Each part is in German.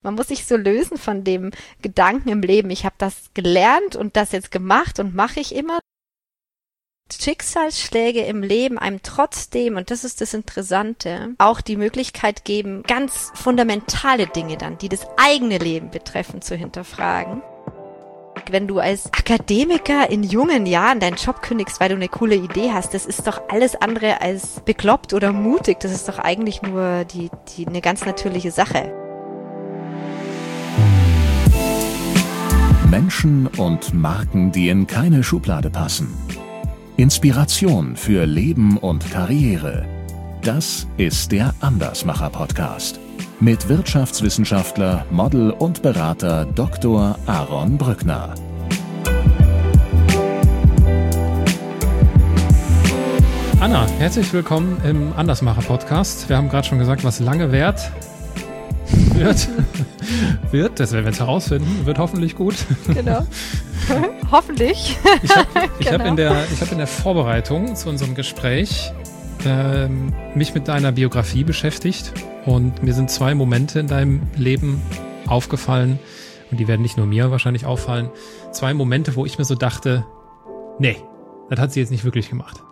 Man muss sich so lösen von dem Gedanken im Leben, ich habe das gelernt und das jetzt gemacht und mache ich immer. Schicksalsschläge im Leben einem trotzdem, und das ist das Interessante, auch die Möglichkeit geben, ganz fundamentale Dinge dann, die das eigene Leben betreffen, zu hinterfragen. Wenn du als Akademiker in jungen Jahren deinen Job kündigst, weil du eine coole Idee hast, das ist doch alles andere als bekloppt oder mutig. Das ist doch eigentlich nur eine ganz natürliche Sache. Menschen und Marken, die in keine Schublade passen. Inspiration für Leben und Karriere. Das ist der Andersmacher-Podcast. Mit Wirtschaftswissenschaftler, Model und Berater Dr. Aaron Brückner. Anna, herzlich willkommen im Andersmacher-Podcast. Wir haben gerade schon gesagt, was lange währt. Wird, das werden wir jetzt herausfinden, wird hoffentlich gut. Genau. Hoffentlich. Ich hab in der Vorbereitung zu unserem Gespräch mich mit deiner Biografie beschäftigt und mir sind 2 Momente in deinem Leben aufgefallen und die werden nicht nur mir wahrscheinlich auffallen. 2 Momente, wo ich mir so dachte, nee, das hat sie jetzt nicht wirklich gemacht.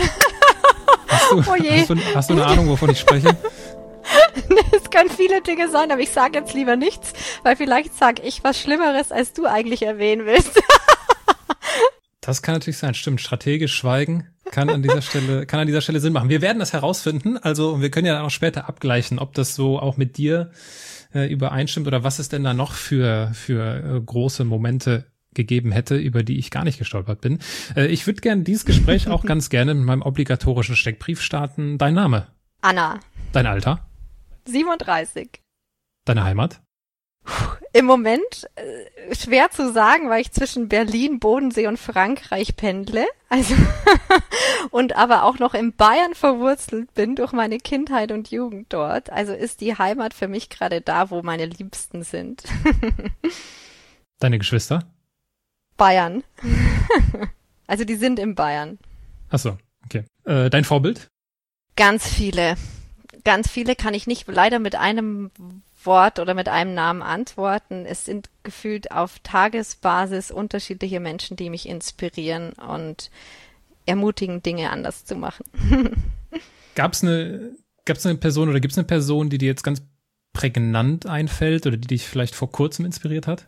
Hast du eine Ahnung, wovon ich spreche? Es können viele Dinge sein, aber ich sage jetzt lieber nichts, weil vielleicht sage ich was Schlimmeres, als du eigentlich erwähnen willst. Das kann natürlich sein, stimmt. Strategisch schweigen kann an dieser Stelle Sinn machen. Wir werden das herausfinden, also wir können ja dann auch später abgleichen, ob das so auch mit dir übereinstimmt oder was es denn da noch für große Momente gegeben hätte, über die ich gar nicht gestolpert bin. Ich würde gerne dieses Gespräch auch ganz gerne mit meinem obligatorischen Steckbrief starten. Dein Name? Anna. Dein Alter? 37. Deine Heimat? Im Moment schwer zu sagen, weil ich zwischen Berlin, Bodensee und Frankreich pendle. Also und aber auch noch in Bayern verwurzelt bin durch meine Kindheit und Jugend dort. Also ist die Heimat für mich gerade da, wo meine Liebsten sind. Deine Geschwister? Bayern. Also die sind in Bayern. Ach so, okay. Dein Vorbild? Ganz viele. Ganz viele kann ich nicht leider mit einem Wort oder mit einem Namen antworten. Es sind gefühlt auf Tagesbasis unterschiedliche Menschen, die mich inspirieren und ermutigen, Dinge anders zu machen. Gab's eine Person oder gibt's eine Person, die dir jetzt ganz prägnant einfällt oder die dich vielleicht vor kurzem inspiriert hat?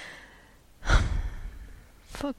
Vor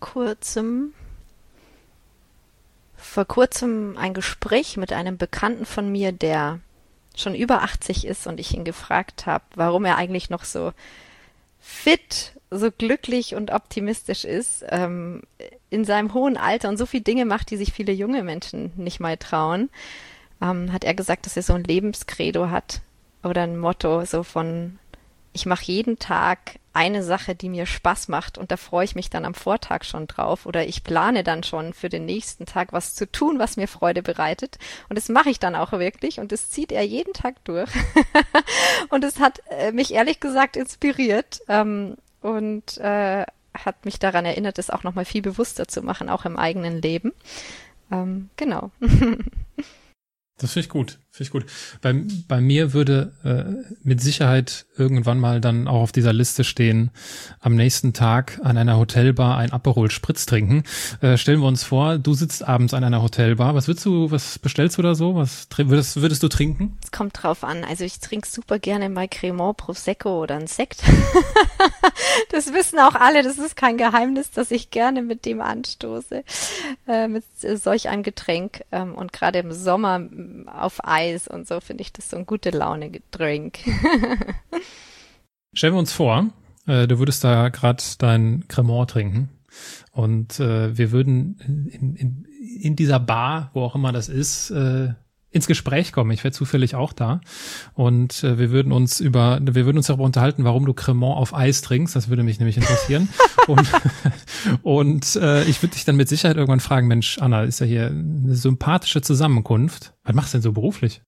kurzem ein Gespräch mit einem Bekannten von mir, der schon über 80 ist und ich ihn gefragt habe, warum er eigentlich noch so fit, so glücklich und optimistisch ist, in seinem hohen Alter und so viele Dinge macht, die sich viele junge Menschen nicht mal trauen, hat er gesagt, dass er so ein Lebenskredo hat oder ein Motto so von, ich mache jeden Tag eine Sache, die mir Spaß macht und da freue ich mich dann am Vortag schon drauf oder ich plane dann schon für den nächsten Tag was zu tun, was mir Freude bereitet und das mache ich dann auch wirklich und das zieht er jeden Tag durch und es hat mich ehrlich gesagt inspiriert und hat mich daran erinnert, es auch nochmal viel bewusster zu machen, auch im eigenen Leben. Genau. Das finde ich gut. Bei mir würde mit Sicherheit irgendwann mal dann auch auf dieser Liste stehen, am nächsten Tag an einer Hotelbar ein Aperol Spritz trinken. Stellen wir uns vor, du sitzt abends an einer Hotelbar. Was bestellst du da so? Was würdest du trinken? Es kommt drauf an. Also ich trinke super gerne mal Cremant, Prosecco oder einen Sekt. Das wissen auch alle. Das ist kein Geheimnis, dass ich gerne mit dem anstoße. Mit solch einem Getränk. Und gerade im Sommer auf Eis und so finde ich das so ein gute Laune-Getränk. Stellen wir uns vor, du würdest da gerade dein Cremant trinken und wir würden in dieser Bar, wo auch immer das ist, ins Gespräch kommen. Ich wäre zufällig auch da und wir würden uns darüber unterhalten, warum du Cremant auf Eis trinkst. Das würde mich nämlich interessieren. und ich würde dich dann mit Sicherheit irgendwann fragen, Mensch, Anna, ist ja hier eine sympathische Zusammenkunft. Was machst du denn so beruflich?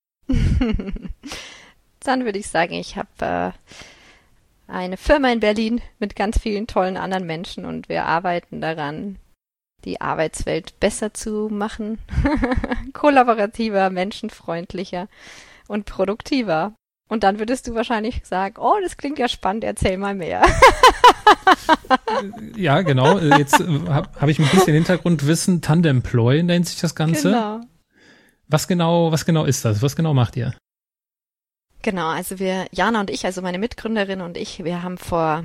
Dann würde ich sagen, ich habe eine Firma in Berlin mit ganz vielen tollen anderen Menschen und wir arbeiten daran, die Arbeitswelt besser zu machen, kollaborativer, menschenfreundlicher und produktiver. Und dann würdest du wahrscheinlich sagen, oh, das klingt ja spannend, erzähl mal mehr. Ja, genau. Jetzt hab ich ein bisschen Hintergrundwissen. Tandemploy nennt sich das Ganze. Genau. Was genau ist das? Was genau macht ihr? Genau, also Jana und ich, also meine Mitgründerin und ich, wir haben vor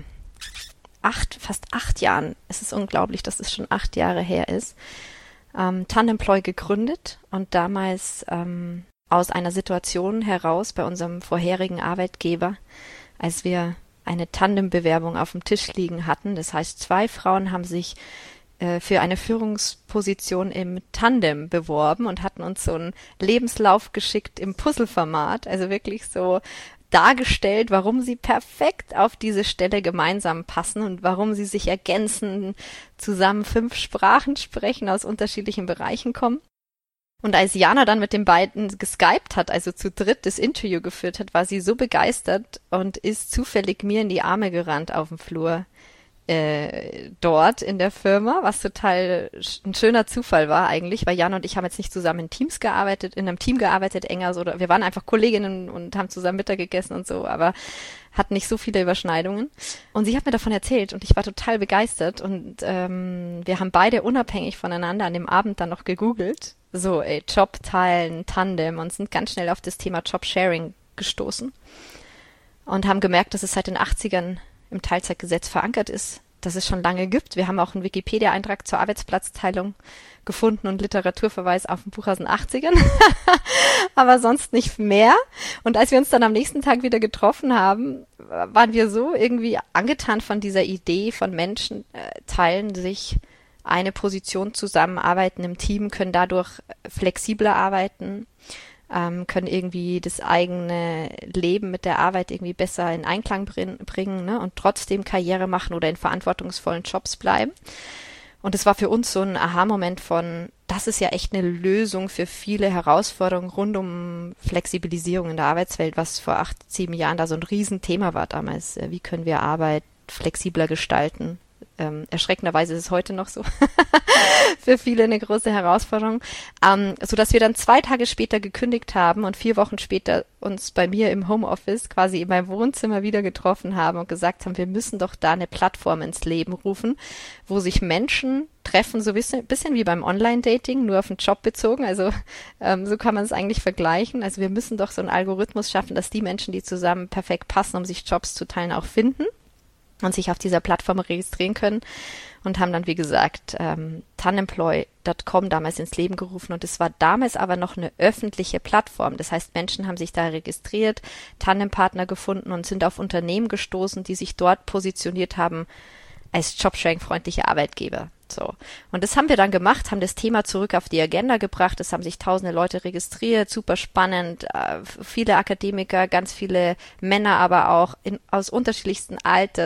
fast 8 Jahren, es ist unglaublich, dass es schon 8 Jahre her ist, Tandemploy gegründet und damals aus einer Situation heraus bei unserem vorherigen Arbeitgeber, als wir eine Tandembewerbung auf dem Tisch liegen hatten. Das heißt, 2 Frauen haben sich für eine Führungsposition im Tandem beworben und hatten uns so einen Lebenslauf geschickt im Puzzleformat, also wirklich so dargestellt, warum sie perfekt auf diese Stelle gemeinsam passen und warum sie sich ergänzen, zusammen 5 Sprachen sprechen, aus unterschiedlichen Bereichen kommen. Und als Jana dann mit den beiden geskypt hat, also zu dritt das Interview geführt hat, war sie so begeistert und ist zufällig mir in die Arme gerannt auf dem Flur dort in der Firma, was total ein schöner Zufall war eigentlich, weil Jana und ich haben jetzt nicht zusammen in einem Team gearbeitet, enger so, wir waren einfach Kolleginnen und haben zusammen Mittag gegessen und so, aber hatten nicht so viele Überschneidungen. Und sie hat mir davon erzählt und ich war total begeistert und wir haben beide unabhängig voneinander an dem Abend dann noch gegoogelt, so Job teilen, Tandem, und sind ganz schnell auf das Thema Jobsharing gestoßen und haben gemerkt, dass es seit den 80ern im Teilzeitgesetz verankert ist, dass es schon lange gibt. Wir haben auch einen Wikipedia-Eintrag zur Arbeitsplatzteilung gefunden und Literaturverweis auf ein Buch aus den 80ern, aber sonst nicht mehr. Und als wir uns dann am nächsten Tag wieder getroffen haben, waren wir so irgendwie angetan von dieser Idee von Menschen, teilen sich eine Position zusammen, arbeiten im Team, können dadurch flexibler arbeiten, können irgendwie das eigene Leben mit der Arbeit irgendwie besser in Einklang bringen, ne, und trotzdem Karriere machen oder in verantwortungsvollen Jobs bleiben. Und es war für uns so ein Aha-Moment von, das ist ja echt eine Lösung für viele Herausforderungen rund um Flexibilisierung in der Arbeitswelt, was vor 8, 7 Jahren da so ein Riesenthema war damals. Wie können wir Arbeit flexibler gestalten? Erschreckenderweise ist es heute noch so für viele eine große Herausforderung, so dass wir dann 2 Tage später gekündigt haben und 4 Wochen später uns bei mir im Homeoffice quasi in meinem Wohnzimmer wieder getroffen haben und gesagt haben, wir müssen doch da eine Plattform ins Leben rufen, wo sich Menschen treffen, so ein bisschen wie beim Online-Dating, nur auf den Job bezogen, also so kann man es eigentlich vergleichen, also wir müssen doch so einen Algorithmus schaffen, dass die Menschen, die zusammen perfekt passen, um sich Jobs zu teilen, auch finden und sich auf dieser Plattform registrieren können, und haben dann, wie gesagt, tandemploy.com damals ins Leben gerufen, und es war damals aber noch eine öffentliche Plattform. Das heißt, Menschen haben sich da registriert, Tandempartner gefunden und sind auf Unternehmen gestoßen, die sich dort positioniert haben als Jobsharing-freundliche Arbeitgeber. So. Und das haben wir dann gemacht, haben das Thema zurück auf die Agenda gebracht. Es haben sich tausende Leute registriert, super spannend, viele Akademiker, ganz viele Männer, aber auch aus unterschiedlichsten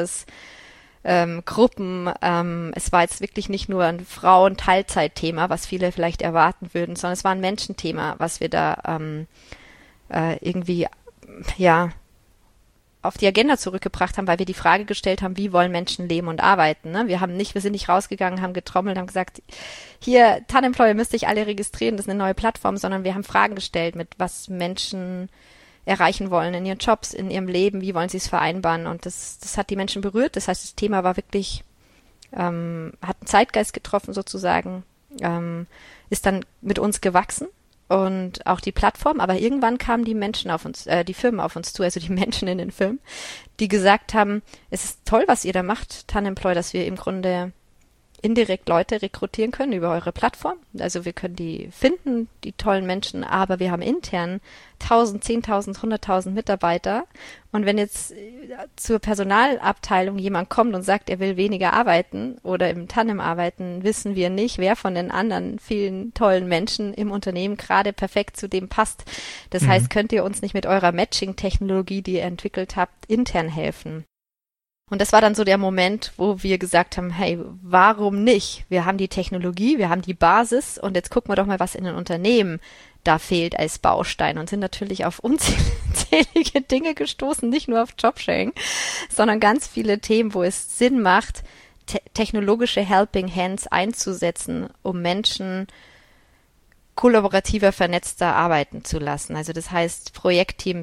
Gruppen. Es war jetzt wirklich nicht nur ein Frauen-Teilzeit-Thema, was viele vielleicht erwarten würden, sondern es war ein Menschenthema, was wir da irgendwie, ja, auf die Agenda zurückgebracht haben, weil wir die Frage gestellt haben, wie wollen Menschen leben und arbeiten, ne? Wir sind nicht rausgegangen, haben getrommelt, haben gesagt, hier, Tandemploy, müsst ihr alle registrieren, das ist eine neue Plattform, sondern wir haben Fragen gestellt, mit was Menschen erreichen wollen in ihren Jobs, in ihrem Leben, wie wollen sie es vereinbaren, und das hat die Menschen berührt. Das heißt, das Thema war wirklich, hat einen Zeitgeist getroffen sozusagen, ist dann mit uns gewachsen. Und auch die Plattform, aber irgendwann kamen die Menschen auf uns, die Firmen auf uns zu, also die Menschen in den Firmen, die gesagt haben, es ist toll, was ihr da macht, Tandemploy, dass wir im Grunde indirekt Leute rekrutieren können über eure Plattform. Also wir können die finden, die tollen Menschen, aber wir haben intern 1000, 10.000, 100.000 Mitarbeiter. Und wenn jetzt zur Personalabteilung jemand kommt und sagt, er will weniger arbeiten oder im Tandem arbeiten, wissen wir nicht, wer von den anderen vielen tollen Menschen im Unternehmen gerade perfekt zu dem passt. Das heißt, könnt ihr uns nicht mit eurer Matching-Technologie, die ihr entwickelt habt, intern helfen? Und das war dann so der Moment, wo wir gesagt haben, hey, warum nicht? Wir haben die Technologie, wir haben die Basis, und jetzt gucken wir doch mal, was in den Unternehmen da fehlt als Baustein, und sind natürlich auf unzählige Dinge gestoßen, nicht nur auf Jobsharing, sondern ganz viele Themen, wo es Sinn macht, technologische Helping Hands einzusetzen, um Menschen kollaborativer, vernetzter arbeiten zu lassen. Also das heißt, Projektteams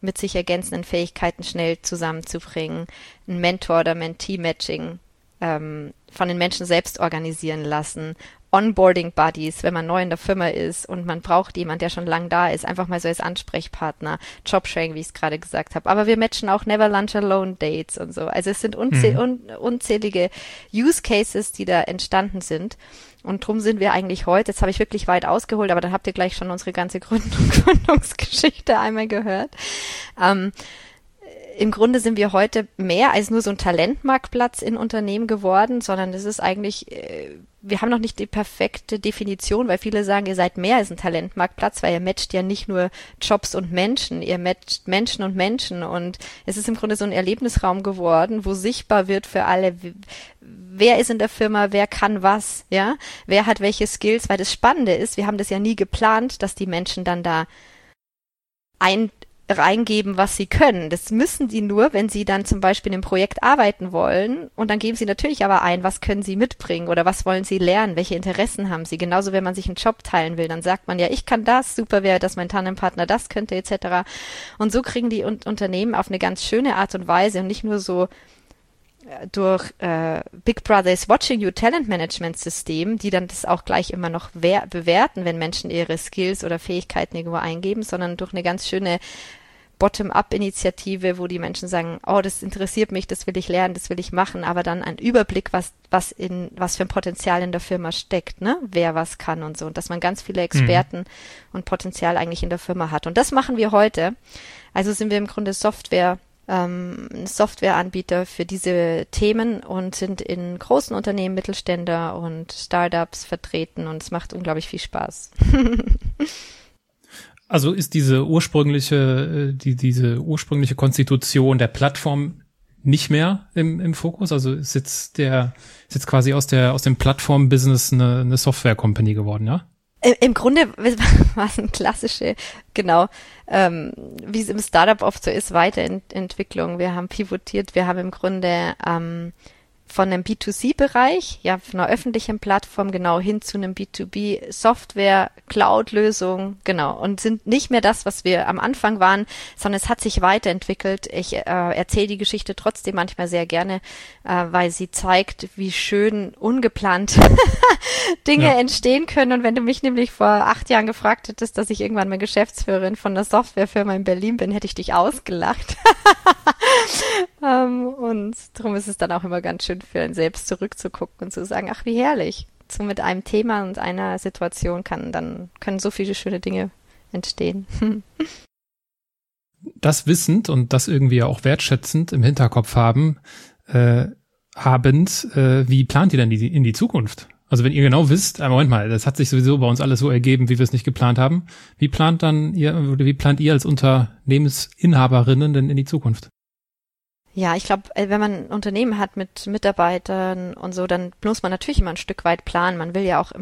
mit sich ergänzenden Fähigkeiten schnell zusammenzubringen, ein Mentor- oder Mentee-Matching von den Menschen selbst organisieren lassen, Onboarding-Buddies, wenn man neu in der Firma ist und man braucht jemanden, der schon lang da ist, einfach mal so als Ansprechpartner, Jobsharing, wie ich es gerade gesagt habe. Aber wir matchen auch Never Lunch Alone Dates und so. Also es sind unzählige Use Cases, die da entstanden sind. Und drum sind wir eigentlich heute, jetzt habe ich wirklich weit ausgeholt, aber dann habt ihr gleich schon unsere ganze Gründungsgeschichte einmal gehört. Im Grunde sind wir heute mehr als nur so ein Talentmarktplatz in Unternehmen geworden, sondern es ist eigentlich, wir haben noch nicht die perfekte Definition, weil viele sagen, ihr seid mehr als ein Talentmarktplatz, weil ihr matcht ja nicht nur Jobs und Menschen, ihr matcht Menschen und Menschen und es ist im Grunde so ein Erlebnisraum geworden, wo sichtbar wird für alle, wer ist in der Firma, wer kann was, ja, wer hat welche Skills, weil das Spannende ist, wir haben das ja nie geplant, dass die Menschen dann da reingeben, was sie können. Das müssen sie nur, wenn sie dann zum Beispiel im Projekt arbeiten wollen und dann geben sie natürlich aber ein, was können sie mitbringen oder was wollen sie lernen, welche Interessen haben sie. Genauso, wenn man sich einen Job teilen will, dann sagt man ja, ich kann das, super wäre, dass mein Tandempartner das könnte etc. Und so kriegen die Unternehmen auf eine ganz schöne Art und Weise und nicht nur so durch Big Brother is Watching You Talent Management System, die dann das auch gleich immer noch bewerten, wenn Menschen ihre Skills oder Fähigkeiten irgendwo eingeben, sondern durch eine ganz schöne Bottom-up-Initiative, wo die Menschen sagen, oh, das interessiert mich, das will ich lernen, das will ich machen, aber dann ein Überblick, was für ein Potenzial in der Firma steckt, ne? Wer was kann und so. Und dass man ganz viele Experten und Potenzial eigentlich in der Firma hat. Und das machen wir heute. Also sind wir im Grunde Softwareanbieter für diese Themen und sind in großen Unternehmen, Mittelständler und Startups vertreten und es macht unglaublich viel Spaß. Also ist diese ursprüngliche Konstitution der Plattform nicht mehr im Fokus? Also ist jetzt quasi aus dem Plattform-Business eine Software-Company geworden, ja? Im Grunde war es eine klassische, genau, wie es im Startup oft so ist, Weiterentwicklung. Wir haben pivotiert, wir haben im Grunde von einem B2C-Bereich, ja, von einer öffentlichen Plattform genau hin zu einem B2B-Software, Cloud-Lösung, genau, und sind nicht mehr das, was wir am Anfang waren, sondern es hat sich weiterentwickelt. Ich erzähle die Geschichte trotzdem manchmal sehr gerne, weil sie zeigt, wie schön ungeplant Dinge entstehen können. Und wenn du mich nämlich vor 8 Jahren gefragt hättest, dass ich irgendwann mal Geschäftsführerin von einer Softwarefirma in Berlin bin, hätte ich dich ausgelacht. Und darum ist es dann auch immer ganz schön für einen selbst zurückzugucken und zu sagen, ach wie herrlich, so mit einem Thema und einer Situation können so viele schöne Dinge entstehen. Das wissend und das irgendwie auch wertschätzend im Hinterkopf wie plant ihr denn in die Zukunft? Also wenn ihr genau wisst, Moment mal, das hat sich sowieso bei uns alles so ergeben, wie wir es nicht geplant haben. Wie plant ihr als Unternehmensinhaberinnen denn in die Zukunft? Ja, ich glaube, wenn man ein Unternehmen hat mit Mitarbeitern und so, dann muss man natürlich immer ein Stück weit planen. Man will ja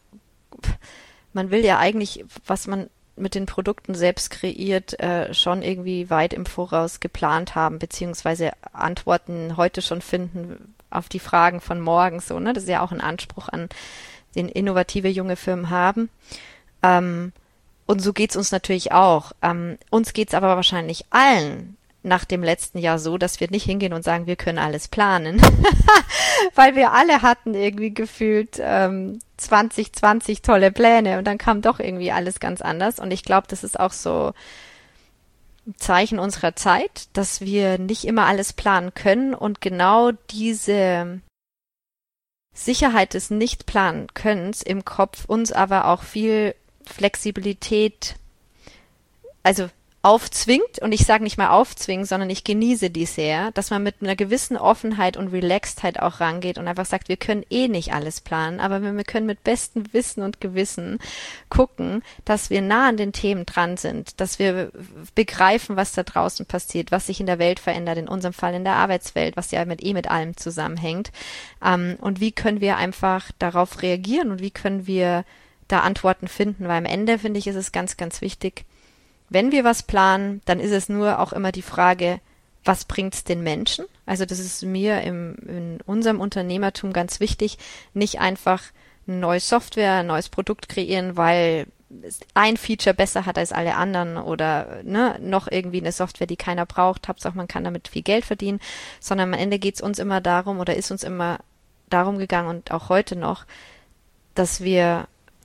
eigentlich, was man mit den Produkten selbst kreiert, schon irgendwie weit im Voraus geplant haben, beziehungsweise Antworten heute schon finden auf die Fragen von morgen, so, ne? Das ist ja auch ein Anspruch den innovative junge Firmen haben. Und so geht's uns natürlich auch. Uns geht's aber wahrscheinlich allen nach dem letzten Jahr so, dass wir nicht hingehen und sagen, wir können alles planen, weil wir alle hatten irgendwie gefühlt 2020 tolle Pläne und dann kam doch irgendwie alles ganz anders und ich glaube, das ist auch so ein Zeichen unserer Zeit, dass wir nicht immer alles planen können und genau diese Sicherheit des Nicht-Planen-Könnens im Kopf uns aber auch viel Flexibilität, also aufzwingt, und ich sage nicht mal aufzwingen, sondern ich genieße die sehr, dass man mit einer gewissen Offenheit und Relaxedheit auch rangeht und einfach sagt, wir können eh nicht alles planen, aber wir können mit bestem Wissen und Gewissen gucken, dass wir nah an den Themen dran sind, dass wir begreifen, was da draußen passiert, was sich in der Welt verändert, in unserem Fall in der Arbeitswelt, was ja mit allem zusammenhängt, und wie können wir einfach darauf reagieren und wie können wir da Antworten finden, weil am Ende, finde ich, ist es ganz, ganz wichtig, wenn wir was planen, dann ist es nur auch immer die Frage, was bringt's den Menschen? Also das ist mir in unserem Unternehmertum ganz wichtig, nicht einfach eine neue Software, ein neues Produkt kreieren, weil ein Feature besser hat als alle anderen oder noch irgendwie eine Software, die keiner braucht, Hauptsache man kann damit viel Geld verdienen, sondern am Ende geht's uns immer darum oder ist uns immer darum gegangen und auch heute noch, dass wir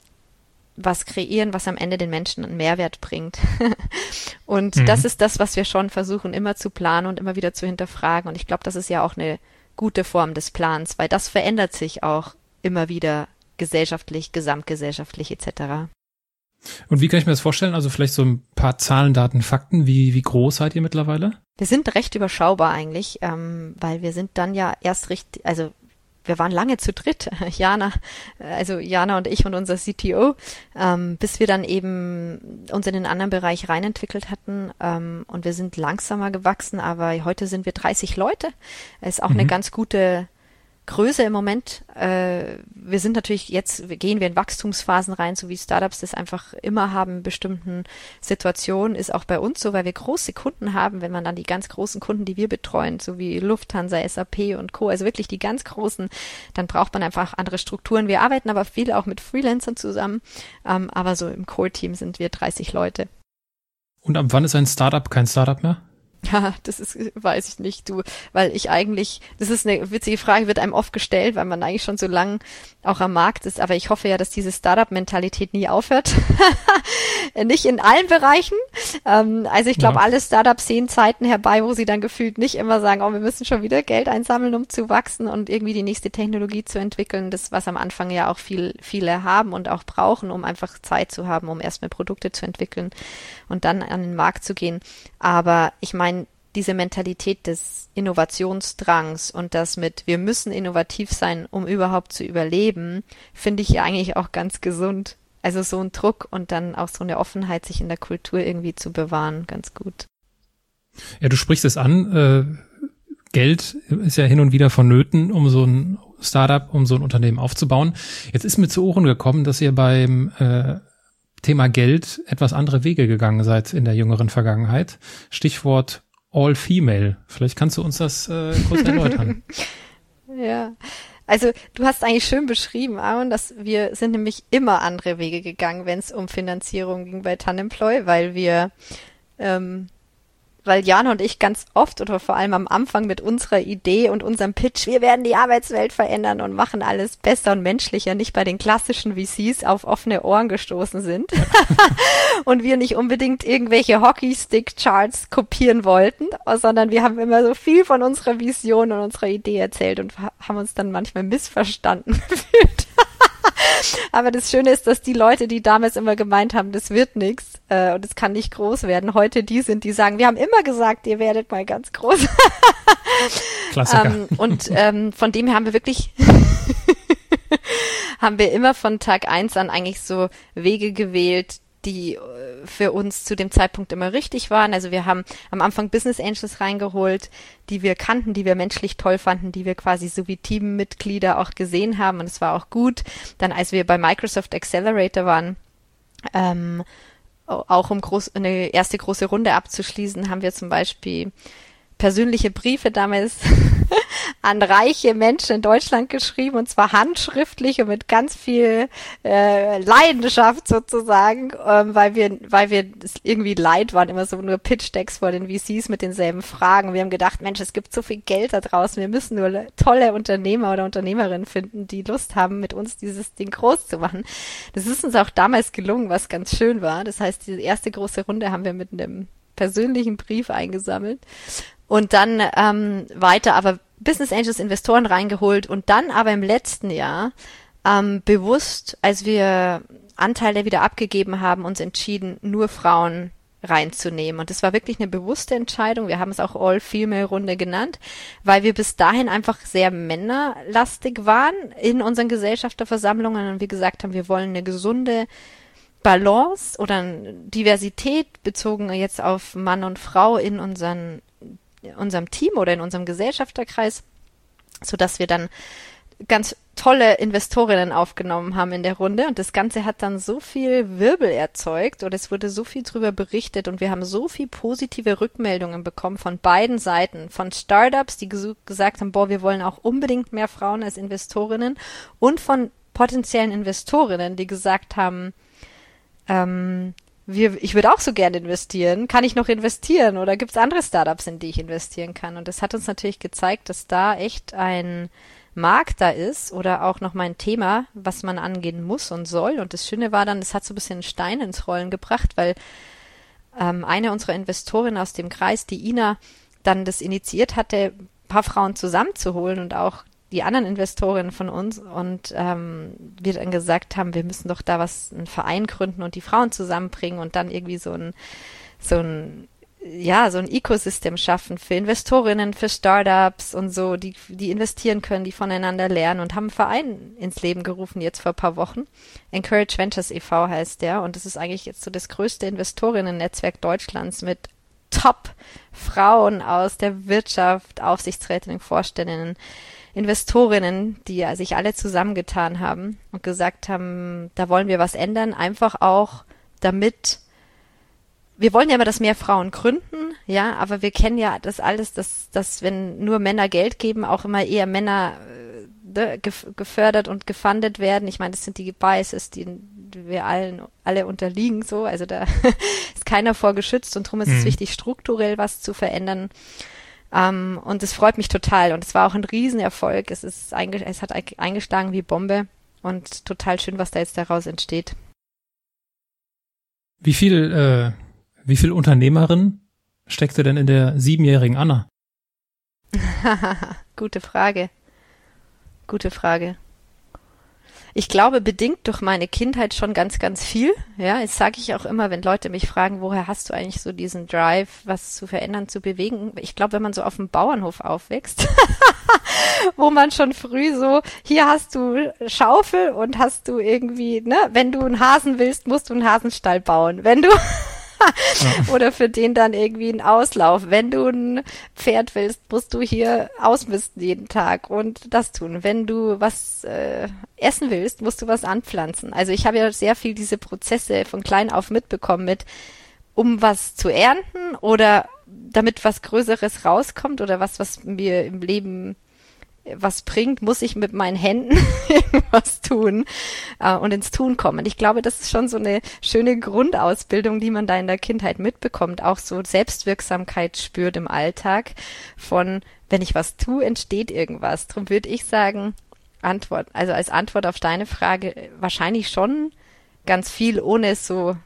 was kreieren, was am Ende den Menschen einen Mehrwert bringt. Und das ist das, was wir schon versuchen immer zu planen und immer wieder zu hinterfragen. Und ich glaube, das ist ja auch eine gute Form des Plans, weil das verändert sich auch immer wieder gesellschaftlich, gesamtgesellschaftlich etc. Und wie kann ich mir das vorstellen? Also vielleicht so ein paar Zahlen, Daten, Fakten. Wie groß seid ihr mittlerweile? Wir sind recht überschaubar eigentlich, weil wir sind dann ja erst richtig, also wir waren lange zu dritt, Jana und ich und unser CTO, bis wir dann eben uns in den anderen Bereich reinentwickelt hatten, und wir sind langsamer gewachsen, aber heute sind wir 30 Leute. Ist auch eine ganz gute Größe im Moment. Wir sind natürlich gehen wir in Wachstumsphasen rein, so wie Startups das einfach immer haben in bestimmten Situationen, ist auch bei uns so, weil wir große Kunden haben, wenn man dann die ganz großen Kunden, die wir betreuen, so wie Lufthansa, SAP und Co., also wirklich die ganz großen, dann braucht man einfach andere Strukturen. Wir arbeiten aber viel auch mit Freelancern zusammen, aber so im Core-Team sind wir 30 Leute. Und ab wann ist ein Startup kein Startup mehr? Ja, weiß ich nicht, weil das ist eine witzige Frage, wird einem oft gestellt, weil man eigentlich schon so lang auch am Markt ist, aber ich hoffe ja, dass diese Startup-Mentalität nie aufhört. Nicht in allen Bereichen. Also ich glaube, alle Startups sehen Zeiten herbei, wo sie dann gefühlt nicht immer sagen, wir müssen schon wieder Geld einsammeln, um zu wachsen und irgendwie die nächste Technologie zu entwickeln. Das, was am Anfang ja auch viele haben und auch brauchen, um einfach Zeit zu haben, um erstmal Produkte zu entwickeln und dann an den Markt zu gehen. Aber ich meine, diese Mentalität des Innovationsdrangs und das wir müssen innovativ sein, um überhaupt zu überleben, finde ich ja eigentlich auch ganz gesund. Also so ein Druck und dann auch so eine Offenheit, sich in der Kultur irgendwie zu bewahren, ganz gut. Ja, du sprichst es an. Geld ist ja hin und wieder vonnöten, um so ein Startup, um so ein Unternehmen aufzubauen. Jetzt ist mir zu Ohren gekommen, dass ihr beim Thema Geld etwas andere Wege gegangen seid in der jüngeren Vergangenheit. Stichwort All-Female. Vielleicht kannst du uns das kurz erläutern. Ja, also du hast eigentlich schön beschrieben, Aaron, dass wir sind nämlich immer andere Wege gegangen, wenn es um Finanzierung ging bei Tanemploy, weil Jana und ich ganz oft oder vor allem am Anfang mit unserer Idee und unserem Pitch, wir werden die Arbeitswelt verändern und machen alles besser und menschlicher, nicht bei den klassischen VCs auf offene Ohren gestoßen sind und wir nicht unbedingt irgendwelche Hockeystick-Charts kopieren wollten, sondern wir haben immer so viel von unserer Vision und unserer Idee erzählt und haben uns dann manchmal missverstanden gefühlt. Aber das Schöne ist, dass die Leute, die damals immer gemeint haben, das wird nichts und es kann nicht groß werden, heute die sind, die sagen, wir haben immer gesagt, ihr werdet mal ganz groß. Klassiker. Von dem her haben wir wirklich immer von Tag 1 an eigentlich so Wege gewählt, die für uns zu dem Zeitpunkt immer richtig waren. Also wir haben am Anfang Business Angels reingeholt, die wir kannten, die wir menschlich toll fanden, die wir quasi so wie Teammitglieder auch gesehen haben und es war auch gut. Dann als wir bei Microsoft Accelerator waren, auch um eine erste große Runde abzuschließen, haben wir zum Beispiel persönliche Briefe damals an reiche Menschen in Deutschland geschrieben und zwar handschriftlich und mit ganz viel Leidenschaft sozusagen, weil wir irgendwie leid waren, immer so nur Pitch-Decks vor den VCs mit denselben Fragen. Wir haben gedacht, Mensch, es gibt so viel Geld da draußen, wir müssen nur tolle Unternehmer oder Unternehmerinnen finden, die Lust haben, mit uns dieses Ding groß zu machen. Das ist uns auch damals gelungen, was ganz schön war. Das heißt, diese erste große Runde haben wir mit einem persönlichen Brief eingesammelt. Und dann weiter aber Business Angels, Investoren reingeholt und dann aber im letzten Jahr bewusst, als wir Anteile wieder abgegeben haben, uns entschieden, nur Frauen reinzunehmen. Und das war wirklich eine bewusste Entscheidung. Wir haben es auch All-Female-Runde genannt, weil wir bis dahin einfach sehr männerlastig waren in unseren Gesellschafterversammlungen und wir gesagt haben, wir wollen eine gesunde Balance oder Diversität bezogen jetzt auf Mann und Frau in unserem Team oder in unserem Gesellschafterkreis, so dass wir dann ganz tolle Investorinnen aufgenommen haben in der Runde und das Ganze hat dann so viel Wirbel erzeugt oder es wurde so viel drüber berichtet und wir haben so viel positive Rückmeldungen bekommen von beiden Seiten, von Startups, die gesagt haben, wir wollen auch unbedingt mehr Frauen als Investorinnen und von potenziellen Investorinnen, die gesagt haben, ich würde auch so gerne investieren. Kann ich noch investieren oder gibt es andere Startups, in die ich investieren kann? Und das hat uns natürlich gezeigt, dass da echt ein Markt da ist oder auch noch mal ein Thema, was man angehen muss und soll. Und das Schöne war dann, es hat so ein bisschen einen Stein ins Rollen gebracht, weil eine unserer Investorinnen aus dem Kreis, die Ina, dann das initiiert hatte, ein paar Frauen zusammenzuholen und auch die anderen Investorinnen von uns und wir dann gesagt haben, wir müssen doch da einen Verein gründen und die Frauen zusammenbringen und dann irgendwie so ein Ecosystem schaffen für Investorinnen, für Startups und so, die investieren können, die voneinander lernen und haben einen Verein ins Leben gerufen jetzt vor ein paar Wochen. Encourage Ventures e.V. heißt der und das ist eigentlich jetzt so das größte Investorinnen-Netzwerk Deutschlands mit Top-Frauen aus der Wirtschaft, Aufsichtsrätinnen, Vorständinnen, Investorinnen, die sich alle zusammengetan haben und gesagt haben, da wollen wir was ändern, einfach auch damit, wir wollen ja immer, dass mehr Frauen gründen, ja, aber wir kennen ja das alles, dass wenn nur Männer Geld geben, auch immer eher Männer gefördert und gefundet werden. Ich meine, das sind die Biases, die wir alle unterliegen, so, also da ist keiner vor geschützt und darum ist es wichtig, strukturell was zu verändern. Und es freut mich total und es war auch ein Riesenerfolg. Es hat eingeschlagen wie Bombe und total schön, was da jetzt daraus entsteht. Wie viel Unternehmerin steckte denn in der 7-jährigen Anna? Gute Frage. Ich glaube, bedingt durch meine Kindheit schon ganz, ganz viel. Ja, das sage ich auch immer, wenn Leute mich fragen, woher hast du eigentlich so diesen Drive, was zu verändern, zu bewegen? Ich glaube, wenn man so auf dem Bauernhof aufwächst, wo man schon früh so, hier hast du Schaufel und hast du irgendwie, ne, wenn du einen Hasen willst, musst du einen Hasenstall bauen. Wenn du oder für den dann irgendwie einen Auslauf. Wenn du ein Pferd willst, musst du hier ausmisten jeden Tag und das tun. Wenn du was essen willst, musst du was anpflanzen. Also ich habe ja sehr viel diese Prozesse von klein auf mitbekommen um was zu ernten oder damit was Größeres rauskommt oder was mir im Leben was bringt, muss ich mit meinen Händen irgendwas tun und ins Tun kommen. Ich glaube, das ist schon so eine schöne Grundausbildung, die man da in der Kindheit mitbekommt, auch so Selbstwirksamkeit spürt im Alltag von, wenn ich was tue, entsteht irgendwas. Darum würde ich sagen, als Antwort auf deine Frage, wahrscheinlich schon ganz viel, ohne es so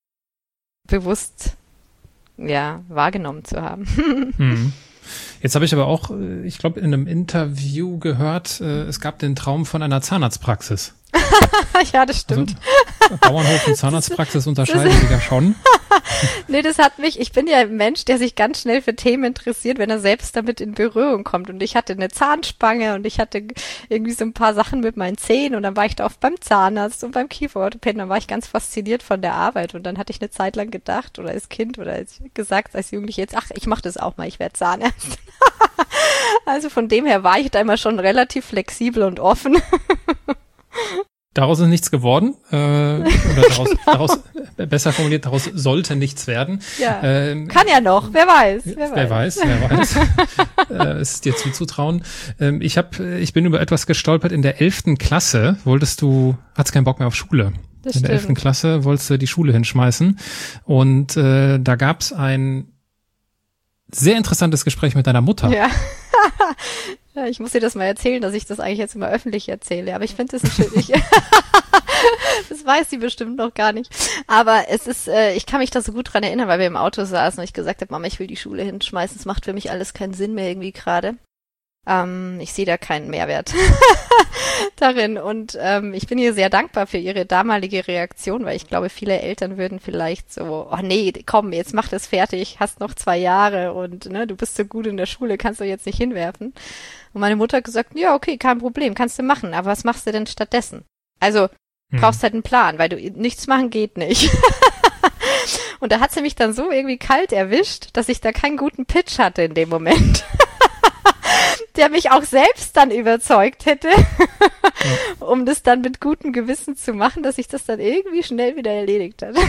bewusst wahrgenommen zu haben. Jetzt habe ich aber auch, ich glaube, in einem Interview gehört, es gab den Traum von einer Zahnarztpraxis. Ja, das stimmt. Also, Bauernhof und Zahnarztpraxis unterscheiden sich ja schon. Nee, ich bin ja ein Mensch, der sich ganz schnell für Themen interessiert, wenn er selbst damit in Berührung kommt. Und ich hatte eine Zahnspange und ich hatte irgendwie so ein paar Sachen mit meinen Zähnen und dann war ich da oft beim Zahnarzt und beim Kieferorthopäden. Dann war ich ganz fasziniert von der Arbeit und dann hatte ich eine Zeit lang gedacht oder als Kind oder als Jugendliche jetzt, ich mache das auch mal, ich werde Zahnärztin. Also von dem her war ich da immer schon relativ flexibel und offen. Daraus ist nichts geworden, oder Genau. daraus, besser formuliert, daraus sollte nichts werden. Ja, kann ja noch, wer weiß. Wer weiß. Es ist dir zuzutrauen. Ich bin über etwas gestolpert in der 11. Klasse, hattest keinen Bock mehr auf Schule. In der 11. Klasse wolltest du die Schule hinschmeißen und da gab's ein sehr interessantes Gespräch mit deiner Mutter. Ja. Ja, ich muss dir das mal erzählen, dass ich das eigentlich jetzt immer öffentlich erzähle. Aber ich finde, das ist schön. Das weiß sie bestimmt noch gar nicht. Aber ich kann mich da so gut dran erinnern, weil wir im Auto saßen und ich gesagt habe, Mama, ich will die Schule hinschmeißen. Es macht für mich alles keinen Sinn mehr irgendwie gerade. Ich sehe da keinen Mehrwert darin. Und ich bin ihr sehr dankbar für ihre damalige Reaktion, weil ich glaube, viele Eltern würden vielleicht so, oh nee, komm, jetzt mach das fertig, hast noch 2 Jahre und du bist so gut in der Schule, kannst du jetzt nicht hinwerfen. Und meine Mutter hat gesagt, ja, okay, kein Problem, kannst du machen, aber was machst du denn stattdessen? Also, brauchst halt einen Plan, weil nichts machen geht nicht. Und da hat sie mich dann so irgendwie kalt erwischt, dass ich da keinen guten Pitch hatte in dem Moment. Der mich auch selbst dann überzeugt hätte, um das dann mit gutem Gewissen zu machen, dass sich das dann irgendwie schnell wieder erledigt hat.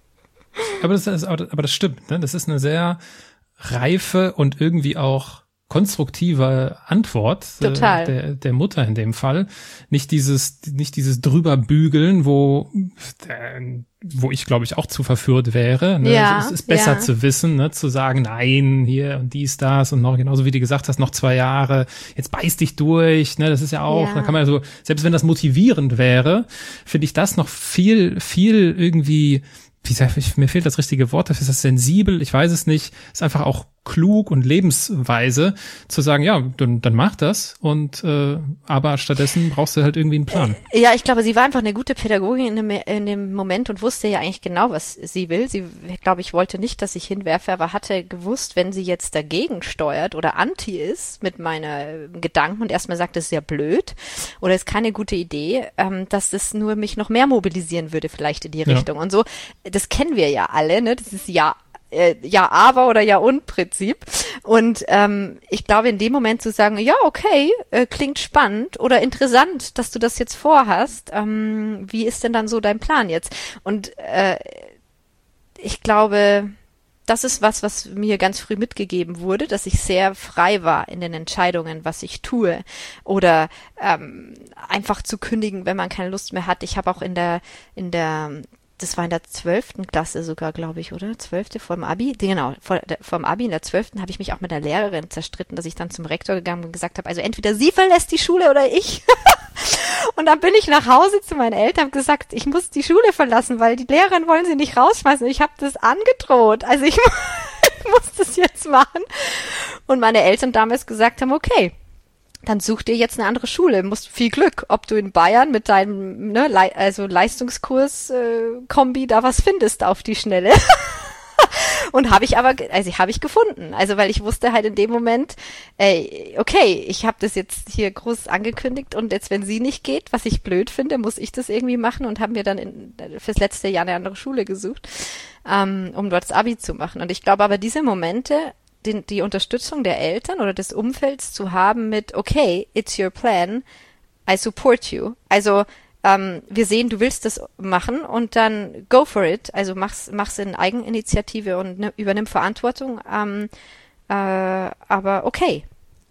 Aber das stimmt, ne? Das ist eine sehr reife und irgendwie auch konstruktive Antwort der Mutter in dem Fall. Nicht dieses drüberbügeln, wo ich, glaube ich, auch zu verführt wäre. Ne? Ja, also es ist besser zu wissen, ne? Zu sagen, nein, hier und dies, das und noch, genauso wie du gesagt hast, noch 2 Jahre, jetzt beiß dich durch, ne? Das ist ja auch, da kann man ja so, selbst wenn das motivierend wäre, finde ich das noch viel irgendwie, mir fehlt das richtige Wort dafür, ist das sensibel, ich weiß es nicht, ist einfach auch klug und lebensweise zu sagen, ja, dann mach das und aber stattdessen brauchst du halt irgendwie einen Plan. Ja, ich glaube, sie war einfach eine gute Pädagogin in dem Moment und wusste ja eigentlich genau, was sie will. Sie, glaube ich, wollte nicht, dass ich hinwerfe, aber hatte gewusst, wenn sie jetzt dagegen steuert oder anti ist mit meinen Gedanken und erstmal sagt, das ist ja blöd oder ist keine gute Idee, dass das nur mich noch mehr mobilisieren würde vielleicht in die Richtung und so. Das kennen wir ja alle, ne? Das ist ja aber oder ja und Prinzip. Und ich glaube, in dem Moment zu sagen, ja, okay, klingt spannend oder interessant, dass du das jetzt vorhast. Wie ist denn dann so dein Plan jetzt? Und ich glaube, das ist was mir ganz früh mitgegeben wurde, dass ich sehr frei war in den Entscheidungen, was ich tue. Oder einfach zu kündigen, wenn man keine Lust mehr hat. Ich habe auch das war in der 12. Klasse sogar, glaube ich, oder? 12. vorm Abi? Genau, vorm Abi in der 12. habe ich mich auch mit der Lehrerin zerstritten, dass ich dann zum Rektor gegangen und gesagt habe, also entweder sie verlässt die Schule oder ich. Und dann bin ich nach Hause zu meinen Eltern und gesagt, ich muss die Schule verlassen, weil die Lehrerin wollen sie nicht rausschmeißen. Ich habe das angedroht. Also ich muss das jetzt machen. Und meine Eltern damals gesagt haben, okay, dann such dir jetzt eine andere Schule. Musst viel Glück, ob du in Bayern mit deinem Leistungskurs-Kombi da was findest auf die Schnelle. Und habe ich gefunden. Also weil ich wusste halt in dem Moment, okay, ich habe das jetzt hier groß angekündigt und jetzt, wenn sie nicht geht, was ich blöd finde, muss ich das irgendwie machen und haben mir dann fürs letzte Jahr eine andere Schule gesucht, um dort das Abi zu machen. Und ich glaube aber diese Momente, die Unterstützung der Eltern oder des Umfelds zu haben mit, okay, it's your plan, I support you. Also wir sehen, du willst das machen und dann go for it. Also mach's in Eigeninitiative und übernimm Verantwortung. Aber okay.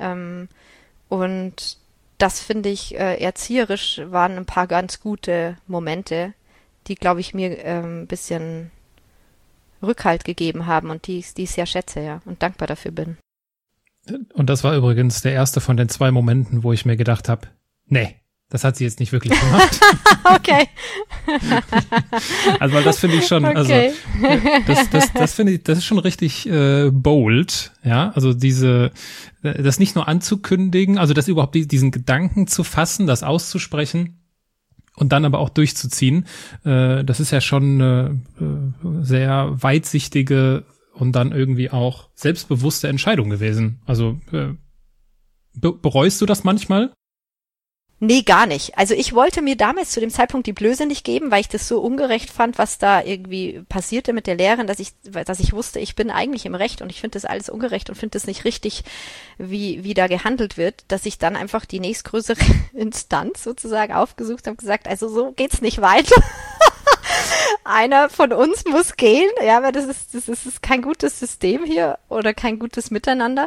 Und das finde ich erzieherisch waren ein paar ganz gute Momente, die, glaube ich, mir ein bisschen Rückhalt gegeben haben und die ich sehr schätze, ja, und dankbar dafür bin. Und das war übrigens der erste von den 2 Momenten, wo ich mir gedacht habe, nee, das hat sie jetzt nicht wirklich gemacht. Okay. Also weil das finde ich schon, okay. Also das finde ich, das ist schon richtig bold, ja, also das nicht nur anzukündigen, also das überhaupt diesen Gedanken zu fassen, das auszusprechen und dann aber auch durchzuziehen, das ist ja schon eine sehr weitsichtige und dann irgendwie auch selbstbewusste Entscheidung gewesen. Also bereust du das manchmal? Nee, gar nicht. Also ich wollte mir damals zu dem Zeitpunkt die Blöße nicht geben, weil ich das so ungerecht fand, was da irgendwie passierte mit der Lehrerin, dass ich wusste, ich bin eigentlich im Recht und ich finde das alles ungerecht und finde das nicht richtig, wie da gehandelt wird, dass ich dann einfach die nächstgrößere Instanz sozusagen aufgesucht habe, gesagt, also so geht's nicht weiter. Einer von uns muss gehen, ja, aber das ist kein gutes System hier oder kein gutes Miteinander.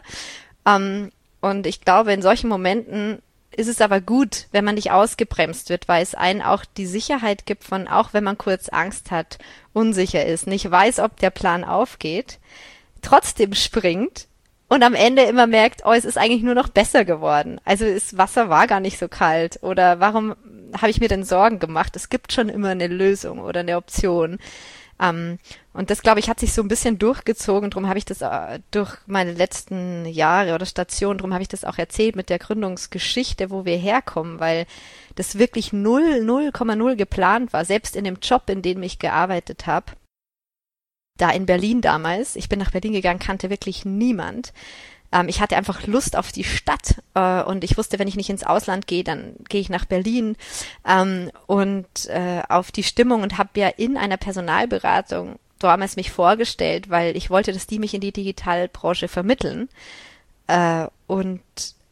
Und ich glaube, in solchen Momenten ist es aber gut, wenn man nicht ausgebremst wird, weil es einen auch die Sicherheit gibt von, auch wenn man kurz Angst hat, unsicher ist, nicht weiß, ob der Plan aufgeht, trotzdem springt und am Ende immer merkt, oh, es ist eigentlich nur noch besser geworden. Also das Wasser war gar nicht so kalt oder warum habe ich mir denn Sorgen gemacht? Es gibt schon immer eine Lösung oder eine Option. Und das, glaube ich, hat sich so ein bisschen durchgezogen. Darum habe ich das durch meine letzten Jahre oder Stationen, darum habe ich das auch erzählt mit der Gründungsgeschichte, wo wir herkommen, weil das wirklich 0,0 geplant war. Selbst in dem Job, in dem ich gearbeitet habe, da in Berlin damals, ich bin nach Berlin gegangen, kannte wirklich niemand. Ich hatte einfach Lust auf die Stadt und ich wusste, wenn ich nicht ins Ausland gehe, dann gehe ich nach Berlin und auf die Stimmung und habe ja in einer Personalberatung damals mich vorgestellt, weil ich wollte, dass die mich in die Digitalbranche vermitteln und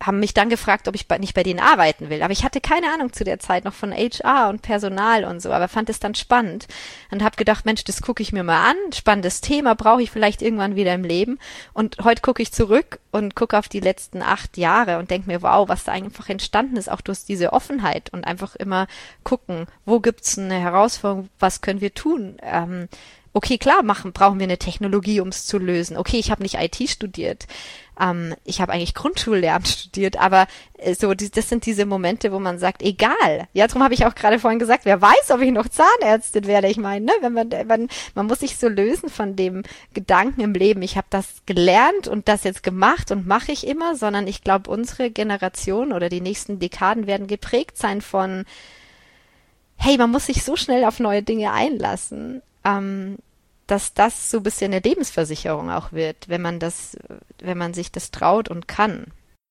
haben mich dann gefragt, ob ich nicht bei denen arbeiten will. Aber ich hatte keine Ahnung zu der Zeit noch von HR und Personal und so, aber fand es dann spannend und habe gedacht, Mensch, das gucke ich mir mal an. Spannendes Thema, brauche ich vielleicht irgendwann wieder im Leben. Und heute gucke ich zurück und gucke auf die letzten 8 Jahre und denke mir, wow, was da einfach entstanden ist, auch durch diese Offenheit und einfach immer gucken, wo gibt's eine Herausforderung, was können wir tun? Okay, klar, brauchen wir eine Technologie, um es zu lösen. Okay, ich habe nicht IT studiert. Ich habe eigentlich Grundschullehramt studiert, aber das sind diese Momente, wo man sagt, egal. Ja, darum habe ich auch gerade vorhin gesagt, wer weiß, ob ich noch Zahnärztin werde. Ich meine, ne, man muss sich so lösen von dem Gedanken im Leben, ich habe das gelernt und das jetzt gemacht und mache ich immer, sondern ich glaube, unsere Generation oder die nächsten Dekaden werden geprägt sein von, hey, man muss sich so schnell auf neue Dinge einlassen, dass das so ein bisschen eine Lebensversicherung auch wird, wenn man sich das traut und kann.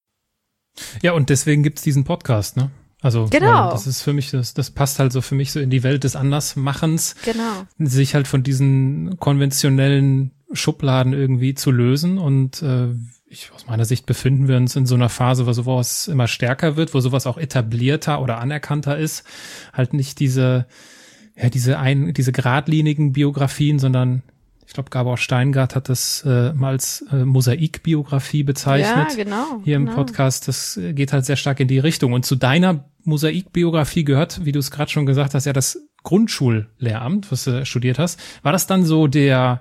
Ja, und deswegen gibt's diesen Podcast, ne? Also genau. Das ist für mich, das passt halt so für mich so in die Welt des Andersmachens, genau. Sich halt von diesen konventionellen Schubladen irgendwie zu lösen. Und aus meiner Sicht befinden wir uns in so einer Phase, wo sowas immer stärker wird, wo sowas auch etablierter oder anerkannter ist. Halt nicht diese geradlinigen Biografien, sondern ich glaube, Gabor Steingart hat das mal als Mosaikbiografie bezeichnet. Ja, genau. Hier im Podcast, das geht halt sehr stark in die Richtung. Und zu deiner Mosaikbiografie gehört, wie du es gerade schon gesagt hast, ja das Grundschullehramt, was du studiert hast. War das dann so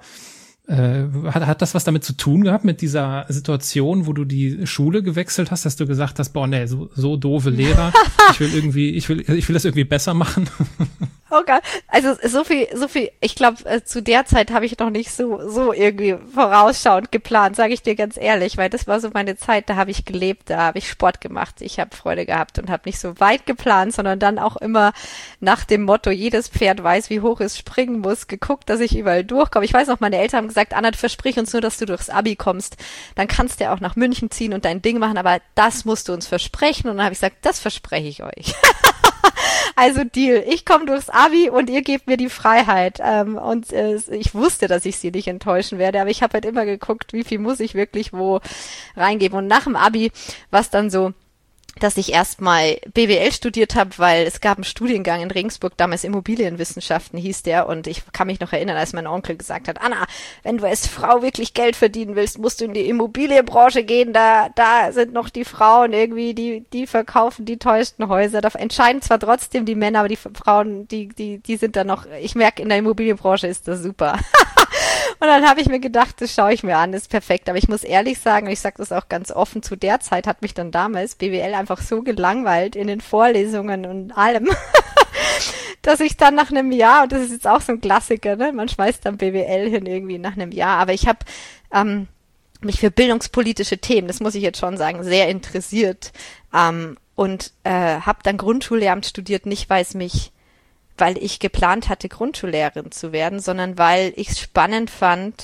hat das was damit zu tun gehabt, mit dieser Situation, wo du die Schule gewechselt hast, dass du gesagt hast, boah, nee, so doofe Lehrer, ich will das irgendwie besser machen? Oh Gott, also so viel, ich glaube, zu der Zeit habe ich noch nicht so irgendwie vorausschauend geplant, sage ich dir ganz ehrlich, weil das war so meine Zeit, da habe ich gelebt, da habe ich Sport gemacht, ich habe Freude gehabt und habe nicht so weit geplant, sondern dann auch immer nach dem Motto, jedes Pferd weiß, wie hoch es springen muss, geguckt, dass ich überall durchkomme. Ich weiß noch, meine Eltern haben gesagt, Anna, versprich uns nur, dass du durchs Abi kommst, dann kannst du ja auch nach München ziehen und dein Ding machen, aber das musst du uns versprechen. Und dann habe ich gesagt, das verspreche ich euch. Also Deal, ich komme durchs Abi und ihr gebt mir die Freiheit. Ich wusste, dass ich sie nicht enttäuschen werde, aber ich habe halt immer geguckt, wie viel muss ich wirklich wo reingeben. Und nach dem Abi war es dann so, dass ich erstmal BWL studiert habe, weil es gab einen Studiengang in Regensburg, damals Immobilienwissenschaften hieß der, und ich kann mich noch erinnern, als mein Onkel gesagt hat, Anna, wenn du als Frau wirklich Geld verdienen willst, musst du in die Immobilienbranche gehen, da sind noch die Frauen irgendwie, die verkaufen die teuersten Häuser, da entscheiden zwar trotzdem die Männer, aber die Frauen, die sind da noch, ich merke, in der Immobilienbranche ist das super. Und dann habe ich mir gedacht, das schaue ich mir an, das ist perfekt. Aber ich muss ehrlich sagen, und ich sage das auch ganz offen, zu der Zeit hat mich dann damals BWL einfach so gelangweilt in den Vorlesungen und allem, dass ich dann nach einem Jahr, und das ist jetzt auch so ein Klassiker, ne, man schmeißt dann BWL hin irgendwie nach einem Jahr, aber ich habe mich für bildungspolitische Themen, das muss ich jetzt schon sagen, sehr interessiert und habe dann Grundschullehramt studiert, nicht weil ich geplant hatte, Grundschullehrerin zu werden, sondern weil ich es spannend fand,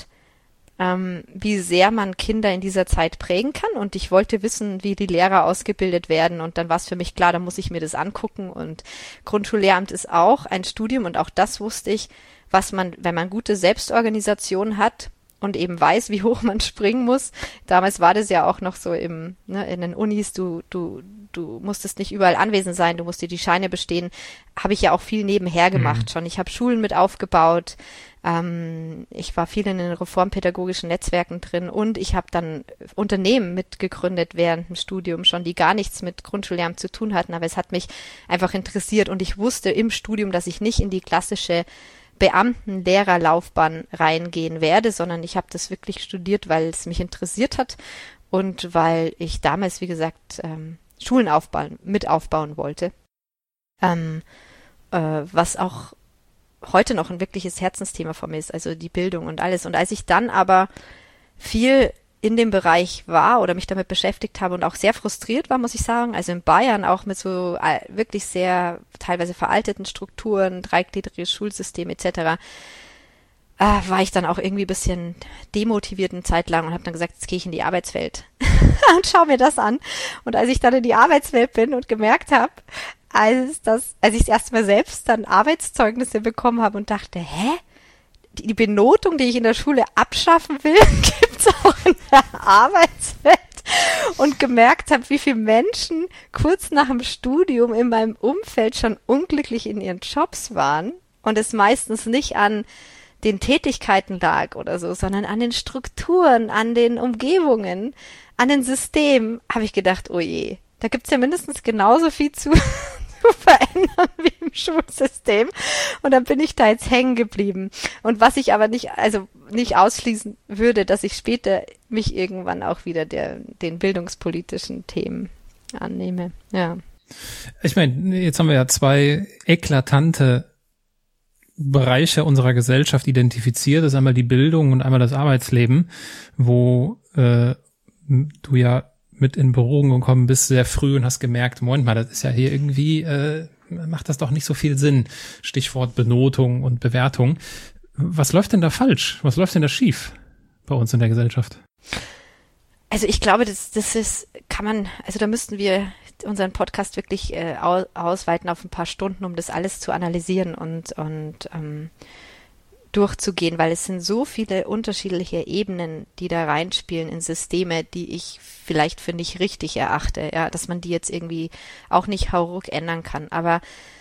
wie sehr man Kinder in dieser Zeit prägen kann, und ich wollte wissen, wie die Lehrer ausgebildet werden, und dann war es für mich klar, da muss ich mir das angucken, und Grundschullehramt ist auch ein Studium, und auch das wusste ich, was man, wenn man gute Selbstorganisation hat und eben weiß, wie hoch man springen muss. Damals war das ja auch noch so in den Unis, du musstest nicht überall anwesend sein, du musst dir die Scheine bestehen. Habe ich ja auch viel nebenher gemacht schon. Ich habe Schulen mit aufgebaut, ich war viel in den reformpädagogischen Netzwerken drin, und ich habe dann Unternehmen mitgegründet während dem Studium schon, die gar nichts mit Grundschullehramt zu tun hatten, aber es hat mich einfach interessiert, und ich wusste im Studium, dass ich nicht in die klassische Beamten-Lehrerlaufbahn reingehen werde, sondern ich habe das wirklich studiert, weil es mich interessiert hat und weil ich damals, wie gesagt, Schulen mit aufbauen wollte, was auch heute noch ein wirkliches Herzensthema von mir ist, also die Bildung und alles. Und als ich dann aber viel in dem Bereich war oder mich damit beschäftigt habe und auch sehr frustriert war, muss ich sagen, also in Bayern auch mit so wirklich sehr teilweise veralteten Strukturen, dreigliedriges Schulsystem etc., war ich dann auch irgendwie ein bisschen demotiviert eine Zeit lang und habe dann gesagt, jetzt gehe ich in die Arbeitswelt und schau mir das an. Und als ich dann in die Arbeitswelt bin und gemerkt habe, als ich das erste Mal selbst dann Arbeitszeugnisse bekommen habe und dachte, die Benotung, die ich in der Schule abschaffen will, gibt's auch in der Arbeitswelt. und gemerkt habe, wie viele Menschen kurz nach dem Studium in meinem Umfeld schon unglücklich in ihren Jobs waren und es meistens nicht an den Tätigkeiten lag oder so, sondern an den Strukturen, an den Umgebungen, an den Systemen, habe ich gedacht, oh je, da gibt's ja mindestens genauso viel zu verändern wie im Schulsystem. Und dann bin ich da jetzt hängen geblieben. Und was ich aber nicht ausschließen würde, dass ich später mich irgendwann auch wieder den bildungspolitischen Themen annehme. Ja. Ich meine, jetzt haben wir ja 2 eklatante Bereiche unserer Gesellschaft identifiziert. Das ist einmal die Bildung und einmal das Arbeitsleben, wo du ja mit in Berührung gekommen bist sehr früh und hast gemerkt, Moment mal, das ist ja hier irgendwie, macht das doch nicht so viel Sinn. Stichwort Benotung und Bewertung. Was läuft denn da falsch? Was läuft denn da schief bei uns in der Gesellschaft? Also ich glaube, da müssten wir unseren Podcast wirklich ausweiten auf ein paar Stunden, um das alles zu analysieren und durchzugehen, weil es sind so viele unterschiedliche Ebenen, die da reinspielen in Systeme, die ich vielleicht für nicht richtig erachte, ja, dass man die jetzt irgendwie auch nicht hauruck ändern kann. Aber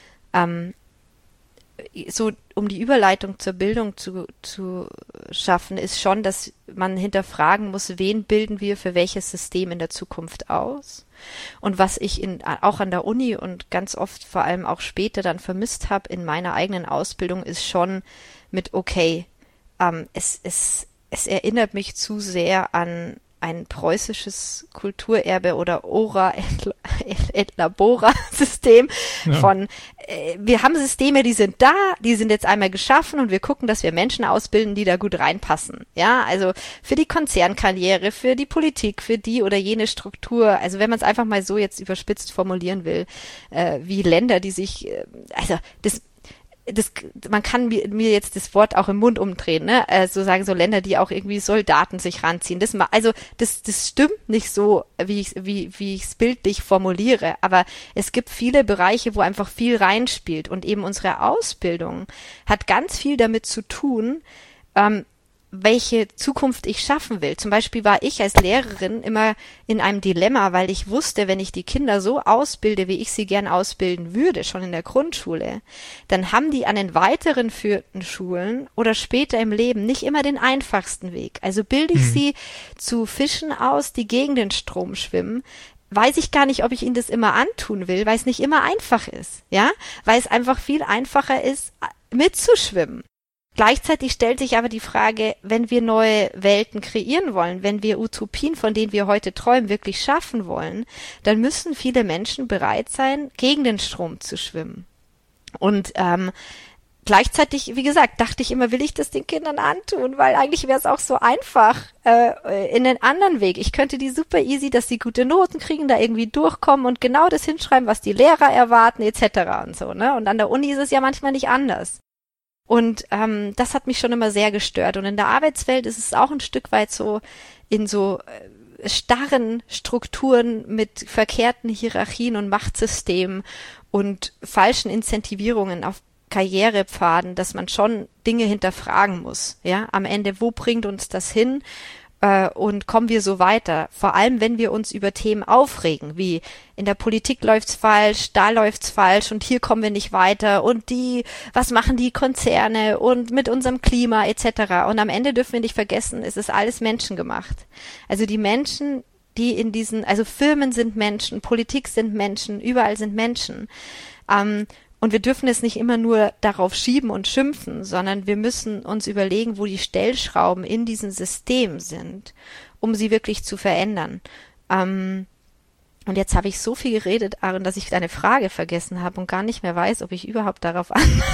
so um die Überleitung zur Bildung zu schaffen, ist schon, dass man hinterfragen muss, wen bilden wir für welches System in der Zukunft aus? Und was ich auch an der Uni und ganz oft vor allem auch später dann vermisst habe in meiner eigenen Ausbildung, ist schon mit, okay, es erinnert mich zu sehr an ein preußisches Kulturerbe oder Ora et Labora System von, wir haben Systeme, die sind da, die sind jetzt einmal geschaffen und wir gucken, dass wir Menschen ausbilden, die da gut reinpassen. Ja, also für die Konzernkarriere, für die Politik, für die oder jene Struktur, also wenn man es einfach mal so jetzt überspitzt formulieren will, wie Länder, die sich, man kann mir jetzt das Wort auch im Mund umdrehen, ne? So sagen so Länder, die auch irgendwie Soldaten sich ranziehen. Das stimmt nicht so, wie ich es bildlich formuliere. Aber es gibt viele Bereiche, wo einfach viel reinspielt. Und eben unsere Ausbildung hat ganz viel damit zu tun, welche Zukunft ich schaffen will. Zum Beispiel war ich als Lehrerin immer in einem Dilemma, weil ich wusste, wenn ich die Kinder so ausbilde, wie ich sie gern ausbilden würde, schon in der Grundschule, dann haben die an den weiteren führenden Schulen oder später im Leben nicht immer den einfachsten Weg. Also bilde ich sie zu Fischen aus, die gegen den Strom schwimmen, weiß ich gar nicht, ob ich ihnen das immer antun will, weil es nicht immer einfach ist, ja, weil es einfach viel einfacher ist, mitzuschwimmen. Gleichzeitig stellt sich aber die Frage, wenn wir neue Welten kreieren wollen, wenn wir Utopien, von denen wir heute träumen, wirklich schaffen wollen, dann müssen viele Menschen bereit sein, gegen den Strom zu schwimmen. Und gleichzeitig, wie gesagt, dachte ich immer, will ich das den Kindern antun, weil eigentlich wäre es auch so einfach in den anderen Weg. Ich könnte die super easy, dass sie gute Noten kriegen, da irgendwie durchkommen und genau das hinschreiben, was die Lehrer erwarten etc. und so, ne? Und an der Uni ist es ja manchmal nicht anders. Und das hat mich schon immer sehr gestört. Und in der Arbeitswelt ist es auch ein Stück weit so in so starren Strukturen mit verkehrten Hierarchien und Machtsystemen und falschen Incentivierungen auf Karrierepfaden, dass man schon Dinge hinterfragen muss. Ja, am Ende, wo bringt uns das hin? Und kommen wir so weiter? Vor allem, wenn wir uns über Themen aufregen, wie in der Politik läuft's falsch, da läuft's falsch und hier kommen wir nicht weiter und was machen die Konzerne und mit unserem Klima etc. Und am Ende dürfen wir nicht vergessen, es ist alles menschengemacht. Also die Menschen, also Firmen sind Menschen, Politik sind Menschen, überall sind Menschen. Und wir dürfen es nicht immer nur darauf schieben und schimpfen, sondern wir müssen uns überlegen, wo die Stellschrauben in diesem System sind, um sie wirklich zu verändern. Und jetzt habe ich so viel geredet, Aaron, dass ich deine Frage vergessen habe und gar nicht mehr weiß, ob ich überhaupt darauf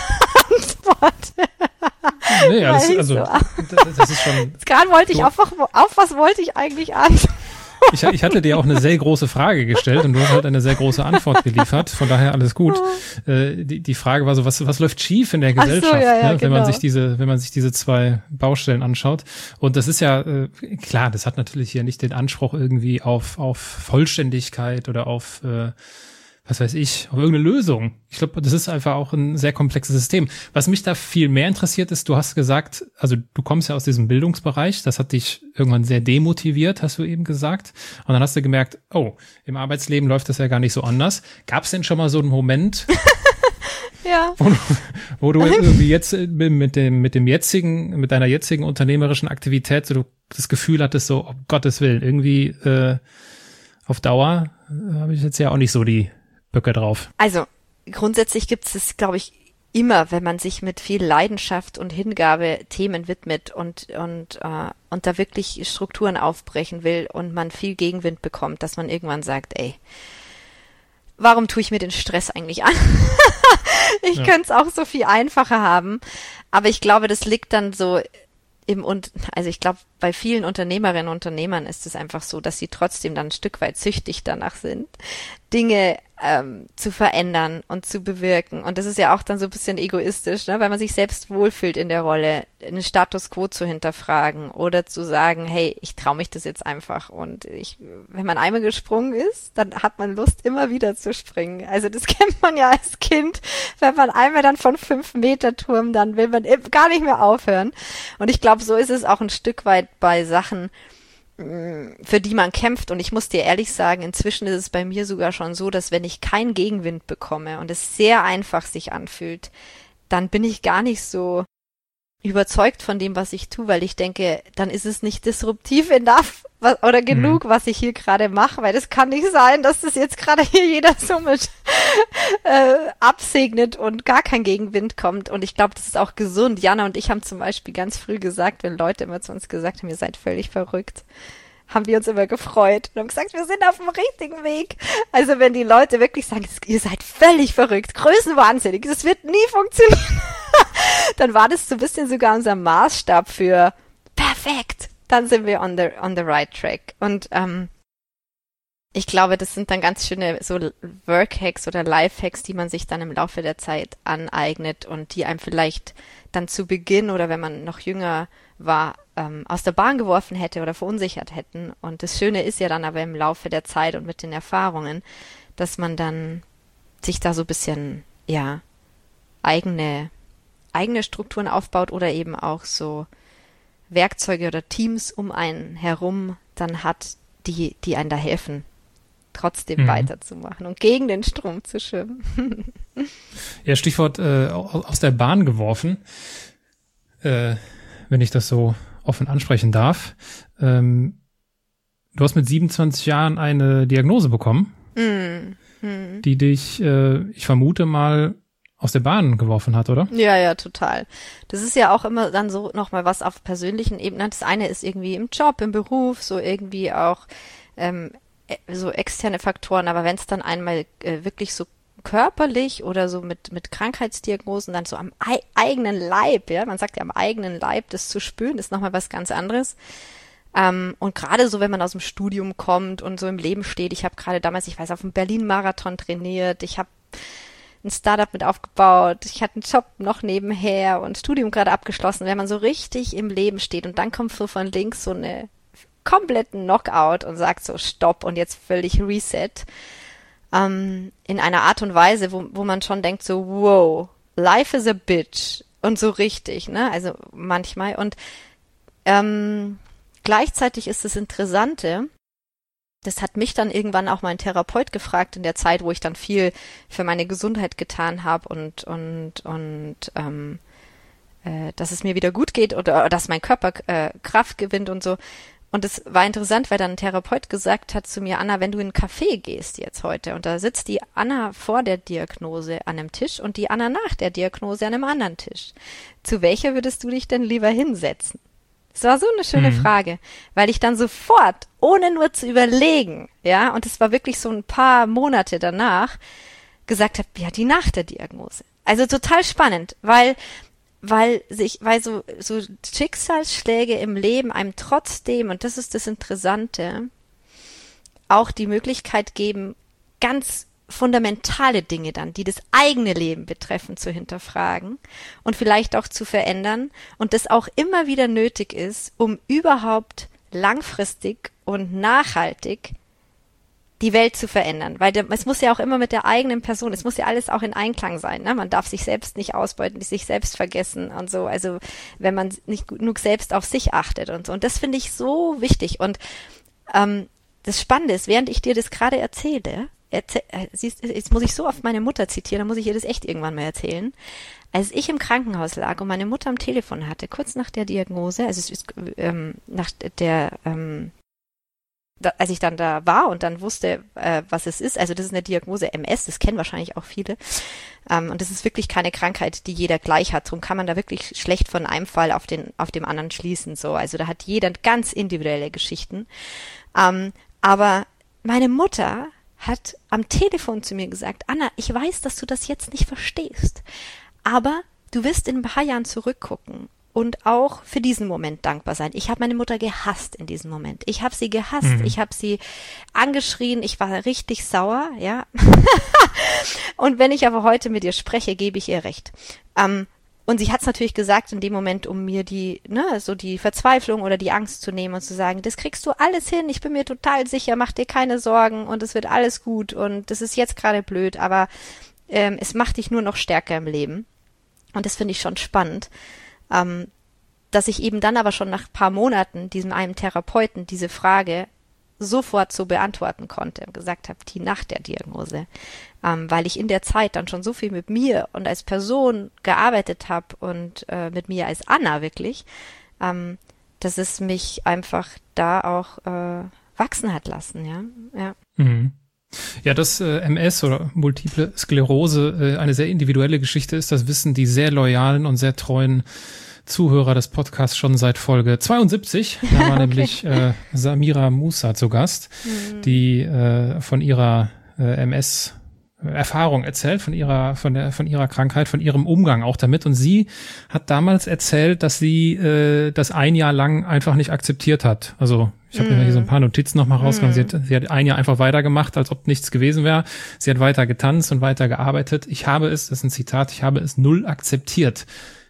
antworte. Nee, das ist schon... Gerade wollte ich auf was wollte ich eigentlich antworten? Ich hatte dir auch eine sehr große Frage gestellt und du hast halt eine sehr große Antwort geliefert. Von daher alles gut. Die Frage war so, was läuft schief in der Gesellschaft, genau. wenn man sich diese 2 Baustellen anschaut. Und das ist ja, klar, das hat natürlich hier nicht den Anspruch irgendwie auf Vollständigkeit oder auf was weiß ich, auf irgendeine Lösung. Ich glaube, das ist einfach auch ein sehr komplexes System. Was mich da viel mehr interessiert ist, du hast gesagt, also du kommst ja aus diesem Bildungsbereich, das hat dich irgendwann sehr demotiviert, hast du eben gesagt. Und dann hast du gemerkt, oh, im Arbeitsleben läuft das ja gar nicht so anders. Gab es denn schon mal so einen Moment, ja, wo du irgendwie jetzt mit deiner jetzigen unternehmerischen Aktivität so das Gefühl hattest, so, um Gottes Willen, irgendwie auf Dauer habe ich jetzt ja auch nicht so die Böcke drauf. Also grundsätzlich gibt es, glaube ich, immer, wenn man sich mit viel Leidenschaft und Hingabe Themen widmet und da wirklich Strukturen aufbrechen will und man viel Gegenwind bekommt, dass man irgendwann sagt, ey, warum tue ich mir den Stress eigentlich an? Ich könnte es auch so viel einfacher haben. Aber ich glaube, das liegt dann so also ich glaube, bei vielen Unternehmerinnen und Unternehmern ist es einfach so, dass sie trotzdem dann ein Stück weit süchtig danach sind, Dinge zu verändern und zu bewirken. Und das ist ja auch dann so ein bisschen egoistisch, ne? Weil man sich selbst wohlfühlt in der Rolle, einen Status quo zu hinterfragen oder zu sagen, hey, ich traue mich das jetzt einfach. Und wenn man einmal gesprungen ist, dann hat man Lust, immer wieder zu springen. Also das kennt man ja als Kind. Wenn man einmal dann von 5-Meter-Turm, dann will man gar nicht mehr aufhören. Und ich glaube, so ist es auch ein Stück weit bei Sachen, für die man kämpft. Und ich muss dir ehrlich sagen, inzwischen ist es bei mir sogar schon so, dass wenn ich keinen Gegenwind bekomme und es sehr einfach sich anfühlt, dann bin ich gar nicht so überzeugt von dem, was ich tue, weil ich denke, dann ist es nicht disruptiv enough oder genug, was ich hier gerade mache, weil das kann nicht sein, dass das jetzt gerade hier jeder so mit absegnet und gar kein Gegenwind kommt. Und ich glaube, das ist auch gesund. Jana und ich haben zum Beispiel ganz früh gesagt, wenn Leute immer zu uns gesagt haben, ihr seid völlig verrückt, haben wir uns immer gefreut und haben gesagt, wir sind auf dem richtigen Weg. Also wenn die Leute wirklich sagen, ihr seid völlig verrückt, größenwahnsinnig, das wird nie funktionieren, dann war das so ein bisschen sogar unser Maßstab für perfekt. Dann sind wir on the right track. Und ich glaube, das sind dann ganz schöne so Work-Hacks oder Life-Hacks, die man sich dann im Laufe der Zeit aneignet und die einem vielleicht dann zu Beginn oder wenn man noch jünger war, aus der Bahn geworfen hätte oder verunsichert hätten. Und das Schöne ist ja dann aber im Laufe der Zeit und mit den Erfahrungen, dass man dann sich da so ein bisschen, ja, eigene Strukturen aufbaut oder eben auch so Werkzeuge oder Teams um einen herum dann hat, die einen da helfen, trotzdem weiterzumachen und gegen den Strom zu schwimmen. Ja, Stichwort aus der Bahn geworfen, wenn ich das so offen ansprechen darf. Du hast mit 27 Jahren eine Diagnose bekommen, die dich, ich vermute mal, aus der Bahn geworfen hat, oder? Ja, total. Das ist ja auch immer dann so nochmal was auf persönlichen Ebenen. Das eine ist irgendwie im Job, im Beruf, so irgendwie auch so externe Faktoren. Aber wenn es dann einmal wirklich so körperlich oder so mit Krankheitsdiagnosen dann so am eigenen Leib, ja, man sagt ja am eigenen Leib, das zu spüren, ist nochmal was ganz anderes. Und gerade so, wenn man aus dem Studium kommt und so im Leben steht, ich habe gerade damals, ich weiß, auf dem Berlin-Marathon trainiert, ich habe ein Startup mit aufgebaut, ich hatte einen Job noch nebenher und Studium gerade abgeschlossen, wenn man so richtig im Leben steht und dann kommt so von links so eine kompletten Knockout und sagt so Stopp und jetzt völlig Reset, in einer Art und Weise, wo man schon denkt so, wow, life is a bitch und so richtig, ne, also manchmal und gleichzeitig ist das Interessante, das hat mich dann irgendwann auch mein Therapeut gefragt in der Zeit, wo ich dann viel für meine Gesundheit getan habe und dass es mir wieder gut geht oder dass mein Körper Kraft gewinnt und so. Und es war interessant, weil dann ein Therapeut gesagt hat zu mir, Anna, wenn du in einen Café gehst jetzt heute und da sitzt die Anna vor der Diagnose an einem Tisch und die Anna nach der Diagnose an einem anderen Tisch. Zu welcher würdest du dich denn lieber hinsetzen? Das war so eine schöne Frage, weil ich dann sofort, ohne nur zu überlegen, ja, und es war wirklich so ein paar Monate danach, gesagt habe, ja, die nach der Diagnose. Also total spannend, weil so Schicksalsschläge im Leben einem trotzdem, und das ist das Interessante, auch die Möglichkeit geben, ganz fundamentale Dinge dann, die das eigene Leben betreffen, zu hinterfragen und vielleicht auch zu verändern und das auch immer wieder nötig ist, um überhaupt langfristig und nachhaltig die Welt zu verändern, weil es muss ja auch immer mit der eigenen Person, es muss ja alles auch in Einklang sein, ne? Man darf sich selbst nicht ausbeuten, sich selbst vergessen und so, also wenn man nicht genug selbst auf sich achtet und so, und das finde ich so wichtig. Und das Spannende ist, während ich dir das gerade erzähle, jetzt muss ich so oft meine Mutter zitieren, dann muss ich ihr das echt irgendwann mal erzählen. Als ich im Krankenhaus lag und meine Mutter am Telefon hatte, kurz nach der Diagnose, also es ist nach der als ich dann da war und dann wusste, was es ist, also das ist eine Diagnose MS, das kennen wahrscheinlich auch viele, und das ist wirklich keine Krankheit, die jeder gleich hat, darum kann man da wirklich schlecht von einem Fall auf dem anderen schließen, so, also da hat jeder ganz individuelle Geschichten, aber meine Mutter hat am Telefon zu mir gesagt, Anna, ich weiß, dass du das jetzt nicht verstehst, aber du wirst in ein paar Jahren zurückgucken und auch für diesen Moment dankbar sein. Ich habe meine Mutter gehasst in diesem Moment. Ich habe sie gehasst, ich habe sie angeschrien, ich war richtig sauer, ja. Und wenn ich aber heute mit ihr spreche, gebe ich ihr recht. Und sie hat es natürlich gesagt in dem Moment, um mir die Verzweiflung oder die Angst zu nehmen und zu sagen, das kriegst du alles hin, ich bin mir total sicher, mach dir keine Sorgen und es wird alles gut und das ist jetzt gerade blöd, aber es macht dich nur noch stärker im Leben. Und das finde ich schon spannend, dass ich eben dann aber schon nach ein paar Monaten diesem einen Therapeuten diese Frage sofort so beantworten konnte und gesagt habe, die nach der Diagnose, weil ich in der Zeit dann schon so viel mit mir und als Person gearbeitet habe und mit mir als Anna wirklich, dass es mich einfach da auch wachsen hat lassen, ja. Ja. Mhm. Ja, dass MS oder Multiple Sklerose eine sehr individuelle Geschichte ist, das wissen die sehr loyalen und sehr treuen Zuhörer des Podcasts schon seit Folge 72. Da war okay. Nämlich Samira Musa zu Gast, die von ihrer MS-Erfahrung erzählt, von ihrer Krankheit, von ihrem Umgang auch damit. Und sie hat damals erzählt, dass sie das ein Jahr lang einfach nicht akzeptiert hat. Also ich habe mir hier so ein paar Notizen nochmal rausgenommen. Sie hat ein Jahr einfach weitergemacht, als ob nichts gewesen wäre. Sie hat weiter getanzt und weiter gearbeitet. Das ist ein Zitat, ich habe es null akzeptiert.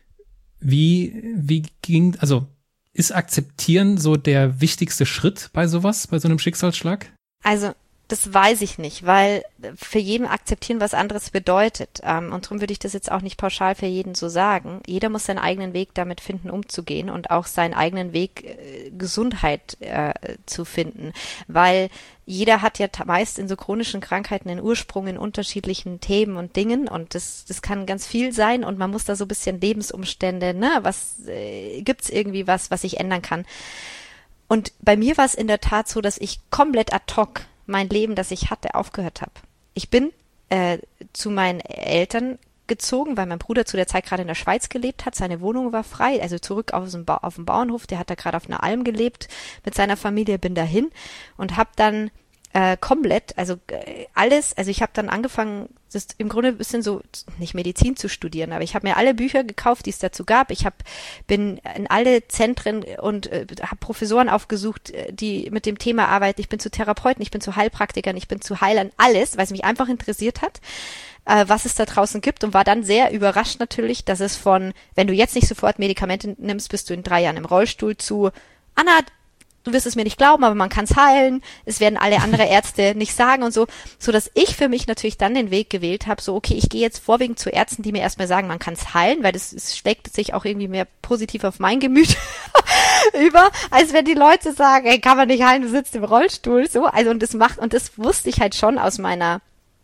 Ist Akzeptieren so der wichtigste Schritt bei sowas, bei so einem Schicksalsschlag? Also, das weiß ich nicht, weil für jeden Akzeptieren was anderes bedeutet. Und darum würde ich das jetzt auch nicht pauschal für jeden so sagen. Jeder muss seinen eigenen Weg damit finden, umzugehen und auch seinen eigenen Weg, Gesundheit zu finden. Weil jeder hat ja meist in so chronischen Krankheiten einen Ursprung in unterschiedlichen Themen und Dingen und das kann ganz viel sein und man muss da so ein bisschen Lebensumstände, gibt's irgendwie was ich ändern kann. Und bei mir war es in der Tat so, dass ich komplett ad hoc mein Leben, das ich hatte, aufgehört habe. Ich bin zu meinen Eltern gezogen, weil mein Bruder zu der Zeit gerade in der Schweiz gelebt hat. Seine Wohnung war frei, also zurück auf dem Bauernhof. Der hat da gerade auf einer Alm gelebt mit seiner Familie, bin dahin und habe dann komplett, alles, ich habe dann angefangen, das im Grunde ein bisschen so, nicht Medizin zu studieren, aber ich habe mir alle Bücher gekauft, die es dazu gab. Bin in alle Zentren und habe Professoren aufgesucht, die mit dem Thema arbeiten. Ich bin zu Therapeuten, ich bin zu Heilpraktikern, ich bin zu Heilern, alles, weil es mich einfach interessiert hat, was es da draußen gibt und war dann sehr überrascht natürlich, dass es wenn du jetzt nicht sofort Medikamente nimmst, bist du in 3 Jahren im Rollstuhl zu, Anna, du wirst es mir nicht glauben, aber man kann es heilen, es werden alle andere Ärzte nicht sagen und so dass ich für mich natürlich dann den Weg gewählt habe, so okay, ich gehe jetzt vorwiegend zu Ärzten, die mir erstmal sagen, man kann es heilen, weil das schlägt sich auch irgendwie mehr positiv auf mein Gemüt über, als wenn die Leute sagen, ey, kann man nicht heilen, du sitzt im Rollstuhl, so, und das wusste ich halt schon aus meiner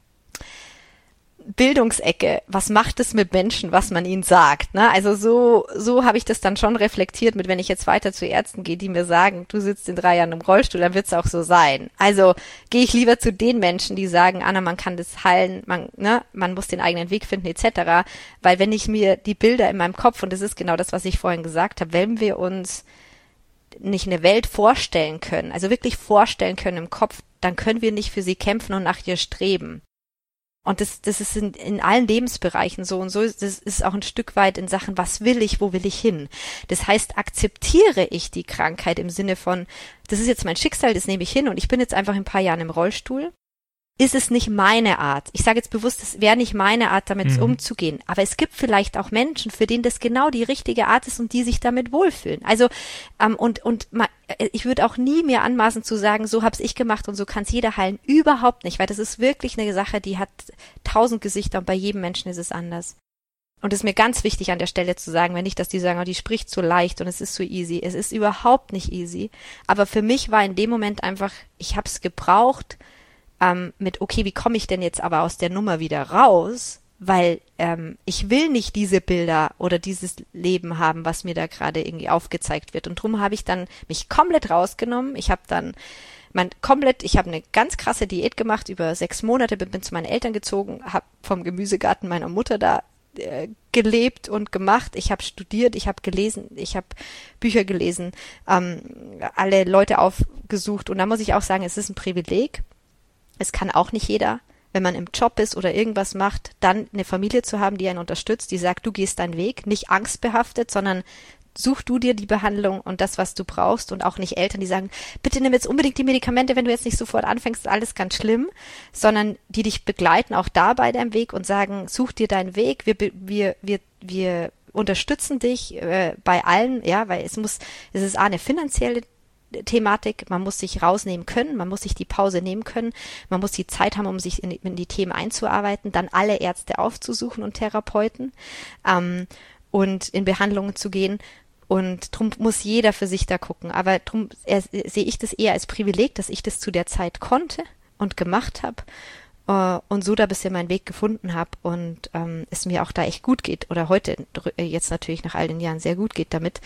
Bildungsecke, was macht es mit Menschen, was man ihnen sagt, ne? Also so habe ich das dann schon reflektiert mit, wenn ich jetzt weiter zu Ärzten gehe, die mir sagen, du sitzt in 3 Jahren im Rollstuhl, dann wird es auch so sein. Also gehe ich lieber zu den Menschen, die sagen, Anna, man kann das heilen, man muss den eigenen Weg finden, etc. Weil wenn ich mir die Bilder in meinem Kopf, und das ist genau das, was ich vorhin gesagt habe, wenn wir uns nicht eine Welt vorstellen können, also wirklich vorstellen können im Kopf, dann können wir nicht für sie kämpfen und nach ihr streben. Und das ist in allen Lebensbereichen so und so. Das ist auch ein Stück weit in Sachen, was will ich, wo will ich hin? Das heißt, akzeptiere ich die Krankheit im Sinne von, das ist jetzt mein Schicksal, das nehme ich hin und ich bin jetzt einfach in ein paar Jahren im Rollstuhl. ist es nicht meine Art. Ich sage jetzt bewusst, es wäre nicht meine Art, damit umzugehen. Aber es gibt vielleicht auch Menschen, für denen das genau die richtige Art ist und die sich damit wohlfühlen. Also ich würde auch nie mir anmaßen zu sagen, so hab's ich gemacht und so kann's jeder heilen. Überhaupt nicht, weil das ist wirklich eine Sache, die hat 1000 Gesichter und bei jedem Menschen ist es anders. Und es ist mir ganz wichtig an der Stelle zu sagen, wenn nicht, dass die sagen, oh, die spricht so leicht und es ist so easy. Es ist überhaupt nicht easy. Aber für mich war in dem Moment einfach, ich habe es gebraucht, okay, wie komme ich denn jetzt aber aus der Nummer wieder raus? Weil ich will nicht diese Bilder oder dieses Leben haben, was mir da gerade irgendwie aufgezeigt wird. Und drum habe ich dann mich komplett rausgenommen. Ich habe dann ich habe eine ganz krasse Diät gemacht über 6 Monate, bin zu meinen Eltern gezogen, habe vom Gemüsegarten meiner Mutter da gelebt und gemacht. Ich habe studiert, ich habe gelesen, ich habe Bücher gelesen, alle Leute aufgesucht. Und da muss ich auch sagen, es ist ein Privileg. Es kann auch nicht jeder, wenn man im Job ist oder irgendwas macht, dann eine Familie zu haben, die einen unterstützt, die sagt, du gehst deinen Weg, nicht angstbehaftet, sondern such du dir die Behandlung und das, was du brauchst, und auch nicht Eltern, die sagen, bitte nimm jetzt unbedingt die Medikamente, wenn du jetzt nicht sofort anfängst, ist alles ganz schlimm, sondern die dich begleiten auch da bei deinem Weg und sagen, such dir deinen Weg, wir unterstützen dich bei allen, ja, weil es ist eine finanzielle Thematik, man muss sich rausnehmen können, man muss sich die Pause nehmen können, man muss die Zeit haben, um sich in die Themen einzuarbeiten, dann alle Ärzte aufzusuchen und Therapeuten und in Behandlungen zu gehen. Und drum muss jeder für sich da gucken. Aber drum sehe ich das eher als Privileg, dass ich das zu der Zeit konnte und gemacht habe und so da bisher meinen Weg gefunden habe und es mir auch da echt gut geht oder heute jetzt natürlich nach all den Jahren sehr gut geht damit,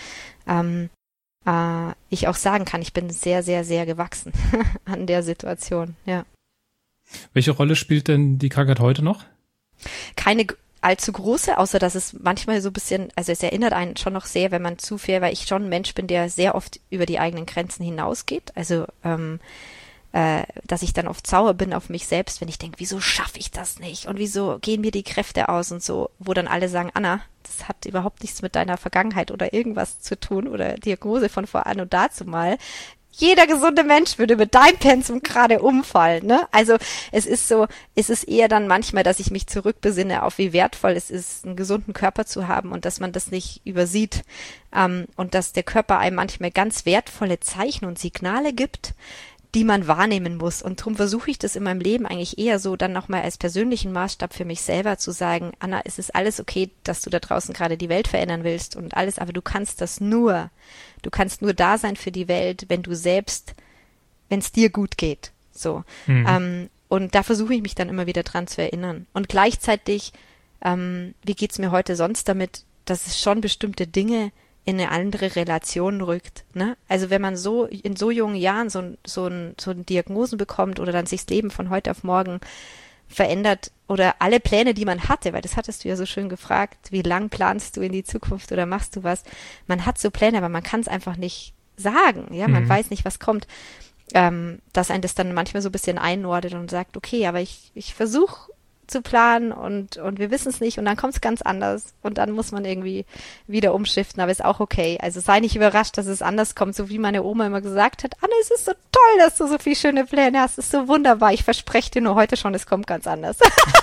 ich auch sagen kann, ich bin sehr, sehr, sehr gewachsen an der Situation, ja. Welche Rolle spielt denn die Krankheit heute noch? Keine allzu große, außer dass es manchmal so ein bisschen, also es erinnert einen schon noch sehr, wenn man zu fair, weil ich schon ein Mensch bin, der sehr oft über die eigenen Grenzen hinausgeht. Also dass ich dann oft sauer bin auf mich selbst, wenn ich denke, wieso schaffe ich das nicht und wieso gehen mir die Kräfte aus und so, wo dann alle sagen, Anna, das hat überhaupt nichts mit deiner Vergangenheit oder irgendwas zu tun oder Diagnose von vor an und dazu mal. Jeder gesunde Mensch würde mit deinem Pensum gerade umfallen, ne? Also es ist eher dann manchmal, dass ich mich zurückbesinne auf wie wertvoll es ist, einen gesunden Körper zu haben und dass man das nicht übersieht und dass der Körper einem manchmal ganz wertvolle Zeichen und Signale gibt, die man wahrnehmen muss. Und darum versuche ich das in meinem Leben eigentlich eher so dann nochmal als persönlichen Maßstab für mich selber zu sagen, Anna, es ist alles okay, dass du da draußen gerade die Welt verändern willst und alles, aber du kannst nur da sein für die Welt, wenn es dir gut geht. So. Und da versuche ich mich dann immer wieder dran zu erinnern. Und gleichzeitig, wie geht's mir heute sonst damit, dass es schon bestimmte Dinge in eine andere Relation rückt, ne? Also wenn man so in so jungen Jahren so eine Diagnosen bekommt oder dann sich das Leben von heute auf morgen verändert oder alle Pläne, die man hatte, weil das hattest du ja so schön gefragt, wie lang planst du in die Zukunft oder machst du was? Man hat so Pläne, aber man kann es einfach nicht sagen, ja, man weiß nicht, was kommt, dass einen das dann manchmal so ein bisschen einordnet und sagt, okay, aber ich versuche zu planen und wir wissen es nicht und dann kommt es ganz anders und dann muss man irgendwie wieder umschiften, aber ist auch okay. Also sei nicht überrascht, dass es anders kommt, so wie meine Oma immer gesagt hat, Anne, es ist so toll, dass du so viele schöne Pläne hast, es ist so wunderbar, ich verspreche dir nur heute schon, es kommt ganz anders.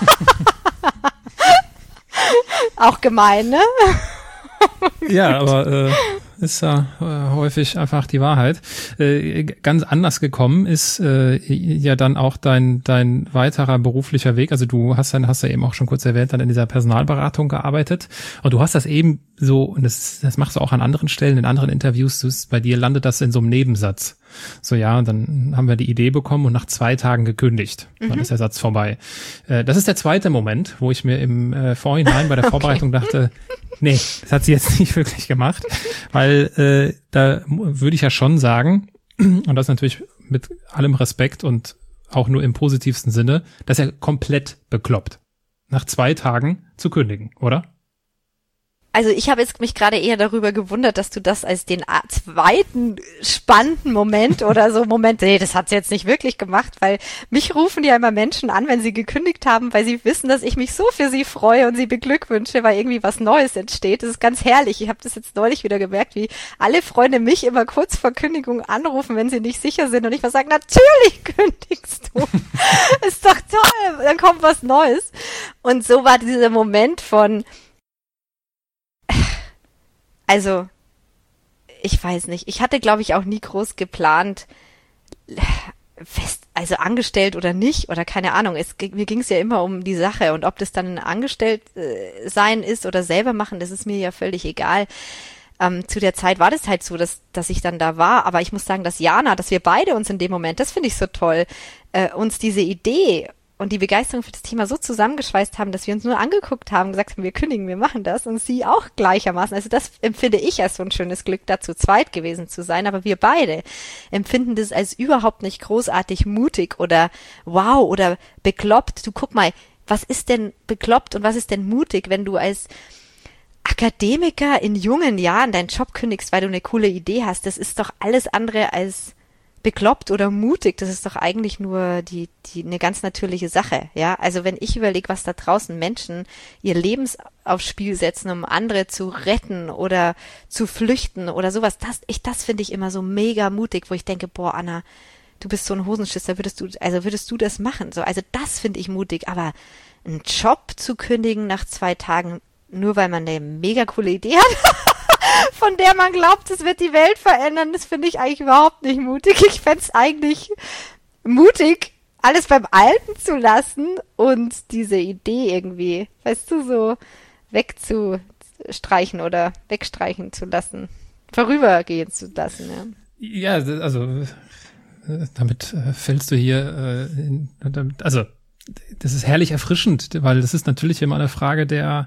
Auch gemein, ne? Ja, aber ist ja häufig einfach die Wahrheit. Ganz anders gekommen ist ja dann auch dein weiterer beruflicher Weg. Also du hast ja eben auch schon kurz erwähnt, dann in dieser Personalberatung gearbeitet. Und du hast das eben so, und das machst du auch an anderen Stellen, in anderen Interviews, bei dir landet das in so einem Nebensatz. So, ja, und dann haben wir die Idee bekommen und nach 2 Tagen gekündigt. Dann ist der Satz vorbei. Das ist der zweite Moment, wo ich mir im Vorhinein bei der Vorbereitung dachte, nee, das hat sie jetzt nicht wirklich gemacht, weil da würde ich ja schon sagen, und das natürlich mit allem Respekt und auch nur im positivsten Sinne, dass er komplett bekloppt, nach 2 Tagen zu kündigen, oder? Also ich habe jetzt mich gerade eher darüber gewundert, dass du das als den zweiten spannenden Moment oder so nee, das hat sie jetzt nicht wirklich gemacht, weil mich rufen ja immer Menschen an, wenn sie gekündigt haben, weil sie wissen, dass ich mich so für sie freue und sie beglückwünsche, weil irgendwie was Neues entsteht. Das ist ganz herrlich. Ich habe das jetzt neulich wieder gemerkt, wie alle Freunde mich immer kurz vor Kündigung anrufen, wenn sie nicht sicher sind und ich mal sage, natürlich kündigst du. Ist doch toll, dann kommt was Neues. Und so war dieser Moment von also, ich weiß nicht. Ich hatte, glaube ich, auch nie groß geplant, also angestellt oder nicht oder keine Ahnung. Mir ging es ja immer um die Sache und ob das dann angestellt sein ist oder selber machen, das ist mir ja völlig egal. Zu der Zeit war das halt so, dass ich dann da war. Aber ich muss sagen, dass wir beide uns in dem Moment, das finde ich so toll, uns diese Idee und die Begeisterung für das Thema so zusammengeschweißt haben, dass wir uns nur angeguckt haben, gesagt haben, wir kündigen, wir machen das und sie auch gleichermaßen. Also das empfinde ich als so ein schönes Glück, da zu zweit gewesen zu sein, aber wir beide empfinden das als überhaupt nicht großartig mutig oder wow oder bekloppt. Du guck mal, was ist denn bekloppt und was ist denn mutig, wenn du als Akademiker in jungen Jahren deinen Job kündigst, weil du eine coole Idee hast? Das ist doch alles andere als bekloppt oder mutig, das ist doch eigentlich nur eine ganz natürliche Sache, ja. Also wenn ich überlege, was da draußen Menschen ihr Leben aufs Spiel setzen, um andere zu retten oder zu flüchten oder sowas, das finde ich immer so mega mutig, wo ich denke, boah, Anna, du bist so ein Hosenschisser, würdest du das machen? So, also das finde ich mutig, aber einen Job zu kündigen nach 2 Tagen, nur weil man eine mega coole Idee hat, von der man glaubt, es wird die Welt verändern, das finde ich eigentlich überhaupt nicht mutig. Ich fände es eigentlich mutig, alles beim Alten zu lassen und diese Idee irgendwie, weißt du, so wegzustreichen oder wegstreichen zu lassen, vorübergehen zu lassen. Ja, also damit fällst du hier, also das ist herrlich erfrischend, weil das ist natürlich immer eine Frage der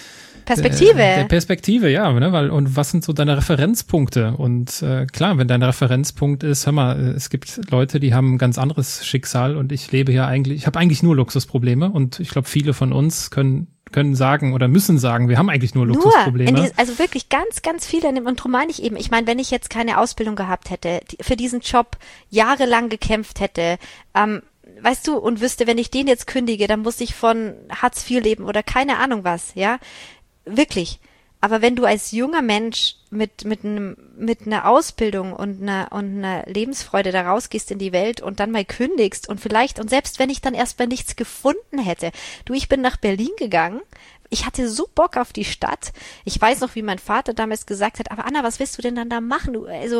Perspektive, ja, ne, und was sind so deine Referenzpunkte? Und klar, wenn dein Referenzpunkt ist, hör mal, es gibt Leute, die haben ein ganz anderes Schicksal und ich habe eigentlich nur Luxusprobleme und ich glaube, viele von uns können sagen oder müssen sagen, wir haben eigentlich nur Luxusprobleme. Also wirklich ganz, ganz viele, und darum meine ich eben, ich meine, wenn ich jetzt keine Ausbildung gehabt hätte, für diesen Job jahrelang gekämpft hätte, weißt du, und wüsste, wenn ich den jetzt kündige, dann muss ich von Hartz IV leben oder keine Ahnung was, ja. Wirklich. Aber wenn du als junger Mensch mit einer Ausbildung und einer Lebensfreude da rausgehst in die Welt und dann mal kündigst und selbst wenn ich dann erstmal nichts gefunden hätte. Ich bin nach Berlin gegangen. Ich hatte so Bock auf die Stadt. Ich weiß noch, wie mein Vater damals gesagt hat, aber Anna, was willst du denn dann da machen?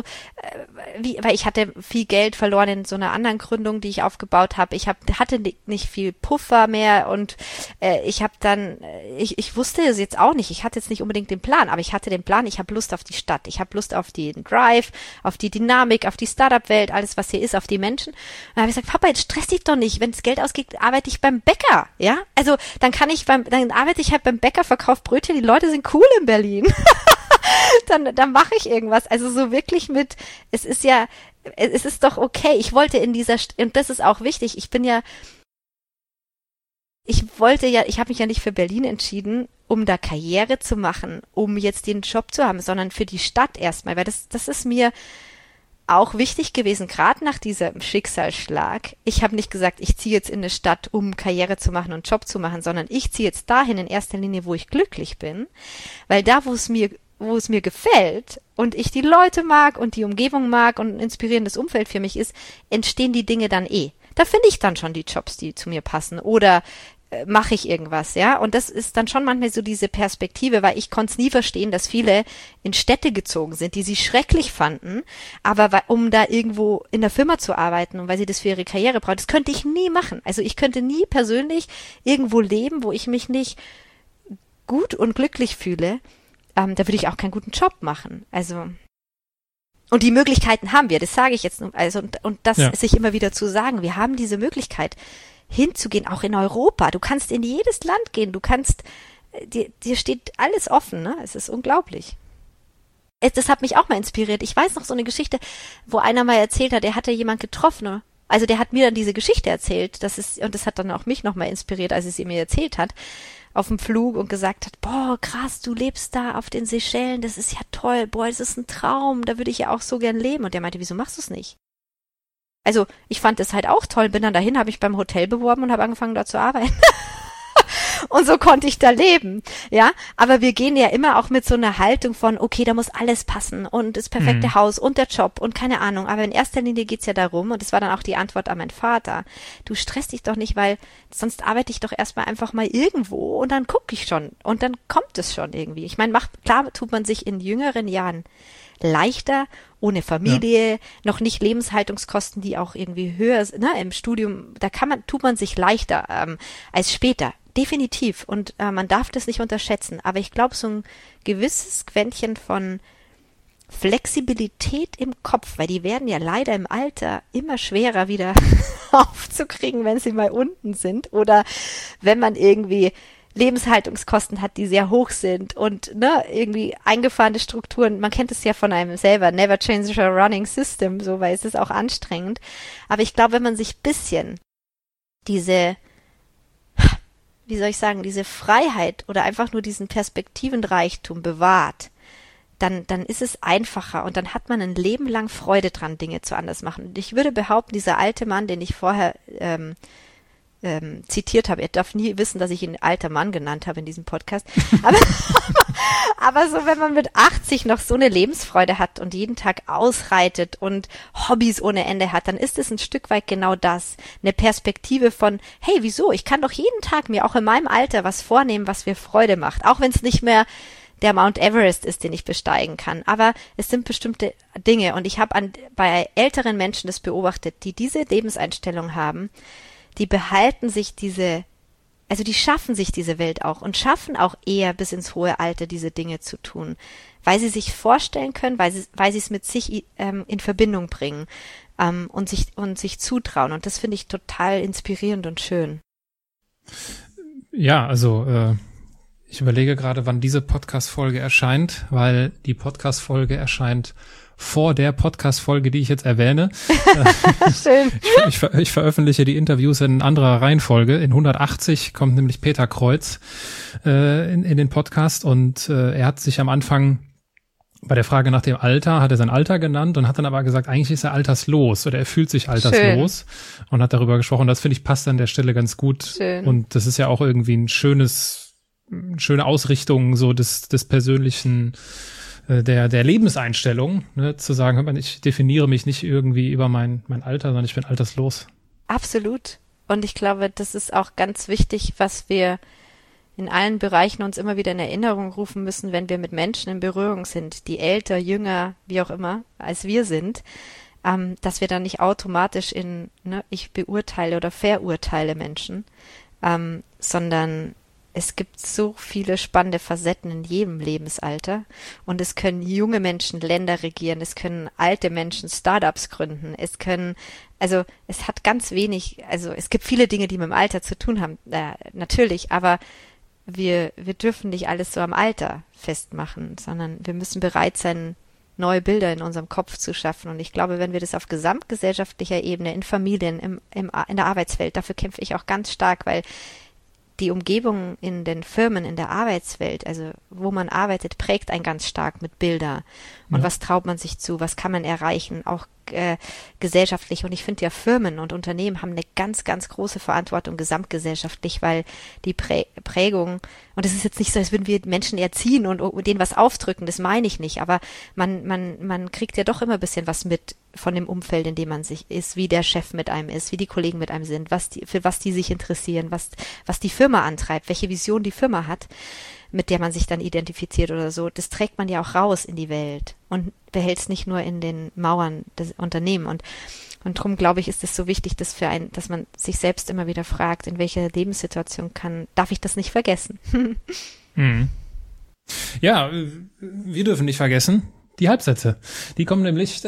Weil ich hatte viel Geld verloren in so einer anderen Gründung, die ich aufgebaut habe. Ich hatte nicht viel Puffer mehr und ich wusste es jetzt auch nicht. Ich hatte jetzt nicht unbedingt den Plan, aber ich hatte den Plan, ich habe Lust auf die Stadt. Ich habe Lust auf den Drive, auf die Dynamik, auf die Startup-Welt, alles, was hier ist, auf die Menschen. Und dann habe ich gesagt, Papa, jetzt stress dich doch nicht. Wenn das Geld ausgeht, arbeite ich beim Bäcker, ja? Also dann arbeite ich halt beim Bäcker, verkauft Brötchen, die Leute sind cool in Berlin. dann mache ich irgendwas. Also so wirklich es ist doch okay. Ich wollte und das ist auch wichtig, ich habe mich ja nicht für Berlin entschieden, um da Karriere zu machen, um jetzt den Job zu haben, sondern für die Stadt erstmal, weil das ist mir auch wichtig gewesen, gerade nach diesem Schicksalsschlag. Ich habe nicht gesagt, ich ziehe jetzt in eine Stadt, um Karriere zu machen und Job zu machen, sondern ich ziehe jetzt dahin in erster Linie, wo ich glücklich bin, weil da, wo es mir gefällt und ich die Leute mag und die Umgebung mag und ein inspirierendes Umfeld für mich ist, entstehen die Dinge dann eh. Da finde ich dann schon die Jobs, die zu mir passen oder mache ich irgendwas, ja? Und das ist dann schon manchmal so diese Perspektive, weil ich konnte es nie verstehen, dass viele in Städte gezogen sind, die sie schrecklich fanden, aber um da irgendwo in der Firma zu arbeiten und weil sie das für ihre Karriere brauchen, das könnte ich nie machen. Also ich könnte nie persönlich irgendwo leben, wo ich mich nicht gut und glücklich fühle. Da würde ich auch keinen guten Job machen. Also und die Möglichkeiten haben wir, das sage ich jetzt nur, also und das sich immer wieder zu sagen, wir haben diese Möglichkeit hinzugehen, auch in Europa. Du kannst in jedes Land gehen, dir steht alles offen, ne? Es ist unglaublich. Das hat mich auch mal inspiriert. Ich weiß noch so eine Geschichte, wo einer mal erzählt hat, er hatte jemand getroffen Also der hat mir dann diese Geschichte erzählt, und das hat dann auch mich nochmal inspiriert, als es sie mir erzählt hat, auf dem Flug und gesagt hat, boah, krass, du lebst da auf den Seychellen, das ist ja toll, boah, das ist ein Traum, da würde ich ja auch so gern leben. Und der meinte, wieso machst du es nicht? Also ich fand das halt auch toll, bin dann dahin, habe ich beim Hotel beworben und habe angefangen, da zu arbeiten. Und so konnte ich da leben, ja. Aber wir gehen ja immer auch mit so einer Haltung von, okay, da muss alles passen und das perfekte Haus und der Job und keine Ahnung. Aber in erster Linie geht's ja darum, und das war dann auch die Antwort an meinen Vater, du stresst dich doch nicht, weil sonst arbeite ich doch erstmal einfach mal irgendwo und dann gucke ich schon und dann kommt es schon irgendwie. Ich meine, klar tut man sich in jüngeren Jahren leichter, ohne Familie, noch nicht Lebenshaltungskosten, die auch irgendwie höher sind, ne, im Studium, tut man sich leichter als später. Definitiv. Und man darf das nicht unterschätzen. Aber ich glaube, so ein gewisses Quäntchen von Flexibilität im Kopf, weil die werden ja leider im Alter immer schwerer wieder aufzukriegen, wenn sie mal unten sind. Oder wenn man irgendwie Lebenshaltungskosten hat, die sehr hoch sind und ne, irgendwie eingefahrene Strukturen. Man kennt es ja von einem selber. Never change a running system, so, weil es ist auch anstrengend. Aber ich glaube, wenn man sich bisschen diese Freiheit oder einfach nur diesen Perspektivenreichtum bewahrt, dann ist es einfacher und dann hat man ein Leben lang Freude dran, Dinge zu anders machen. Und ich würde behaupten, dieser alte Mann, den ich vorher zitiert habe, er darf nie wissen, dass ich ihn alter Mann genannt habe in diesem Podcast, aber so, wenn man mit 80 noch so eine Lebensfreude hat und jeden Tag ausreitet und Hobbys ohne Ende hat, dann ist es ein Stück weit genau das. Eine Perspektive von, hey, wieso? Ich kann doch jeden Tag mir auch in meinem Alter was vornehmen, was mir Freude macht. Auch wenn es nicht mehr der Mount Everest ist, den ich besteigen kann. Aber es sind bestimmte Dinge. Und ich habe bei älteren Menschen das beobachtet, die diese Lebenseinstellung haben, die behalten sich die schaffen sich diese Welt auch und schaffen auch eher bis ins hohe Alter diese Dinge zu tun, weil sie sich vorstellen können, weil sie es mit sich in Verbindung bringen und sich zutrauen. Und das finde ich total inspirierend und schön. Ja, also ich überlege gerade, wann diese Podcast-Folge erscheint, weil die Podcast-Folge erscheint vor der Podcast-Folge, die ich jetzt erwähne. Schön. Ich veröffentliche die Interviews in anderer Reihenfolge. In 180 kommt nämlich Peter Kreuz in den Podcast und er hat sich am Anfang bei der Frage nach dem Alter, hat er sein Alter genannt und hat dann aber gesagt, eigentlich ist er alterslos oder er fühlt sich alterslos. Schön. Und hat darüber gesprochen. Das finde ich passt an der Stelle ganz gut. Schön. Und das ist ja auch irgendwie schöne Ausrichtung so des persönlichen der Lebenseinstellung, ne, zu sagen, ich definiere mich nicht irgendwie über mein Alter, sondern ich bin alterslos. Absolut. Und ich glaube, das ist auch ganz wichtig, was wir in allen Bereichen uns immer wieder in Erinnerung rufen müssen, wenn wir mit Menschen in Berührung sind, die älter, jünger, wie auch immer, als wir sind, dass wir dann nicht automatisch ich beurteile oder verurteile Menschen, sondern es gibt so viele spannende Facetten in jedem Lebensalter und es können junge Menschen Länder regieren, es können alte Menschen Startups gründen, es hat ganz wenig, also es gibt viele Dinge, die mit dem Alter zu tun haben, natürlich, aber wir dürfen nicht alles so am Alter festmachen, sondern wir müssen bereit sein, neue Bilder in unserem Kopf zu schaffen. Und ich glaube, wenn wir das auf gesamtgesellschaftlicher Ebene, in Familien, in der Arbeitswelt, dafür kämpfe ich auch ganz stark, weil die Umgebung in den Firmen, in der Arbeitswelt, also wo man arbeitet, prägt einen ganz stark mit Bildern. Und was traut man sich zu? Was kann man erreichen? Auch gesellschaftlich. Und ich finde ja, Firmen und Unternehmen haben eine ganz, ganz große Verantwortung gesamtgesellschaftlich, weil die Prägung, und es ist jetzt nicht so, als würden wir Menschen erziehen und denen was aufdrücken, das meine ich nicht, aber man kriegt ja doch immer ein bisschen was mit von dem Umfeld, in dem man sich ist, wie der Chef mit einem ist, wie die Kollegen mit einem sind, für was die sich interessieren, was die Firma antreibt, welche Vision die Firma hat, mit der man sich dann identifiziert oder so. Das trägt man ja auch raus in die Welt und behält es nicht nur in den Mauern des Unternehmens. Und darum, glaube ich, ist es so wichtig, dass man sich selbst immer wieder fragt, in welcher Lebenssituation darf ich das nicht vergessen? Ja, wir dürfen nicht vergessen, die Halbsätze. Die kommen nämlich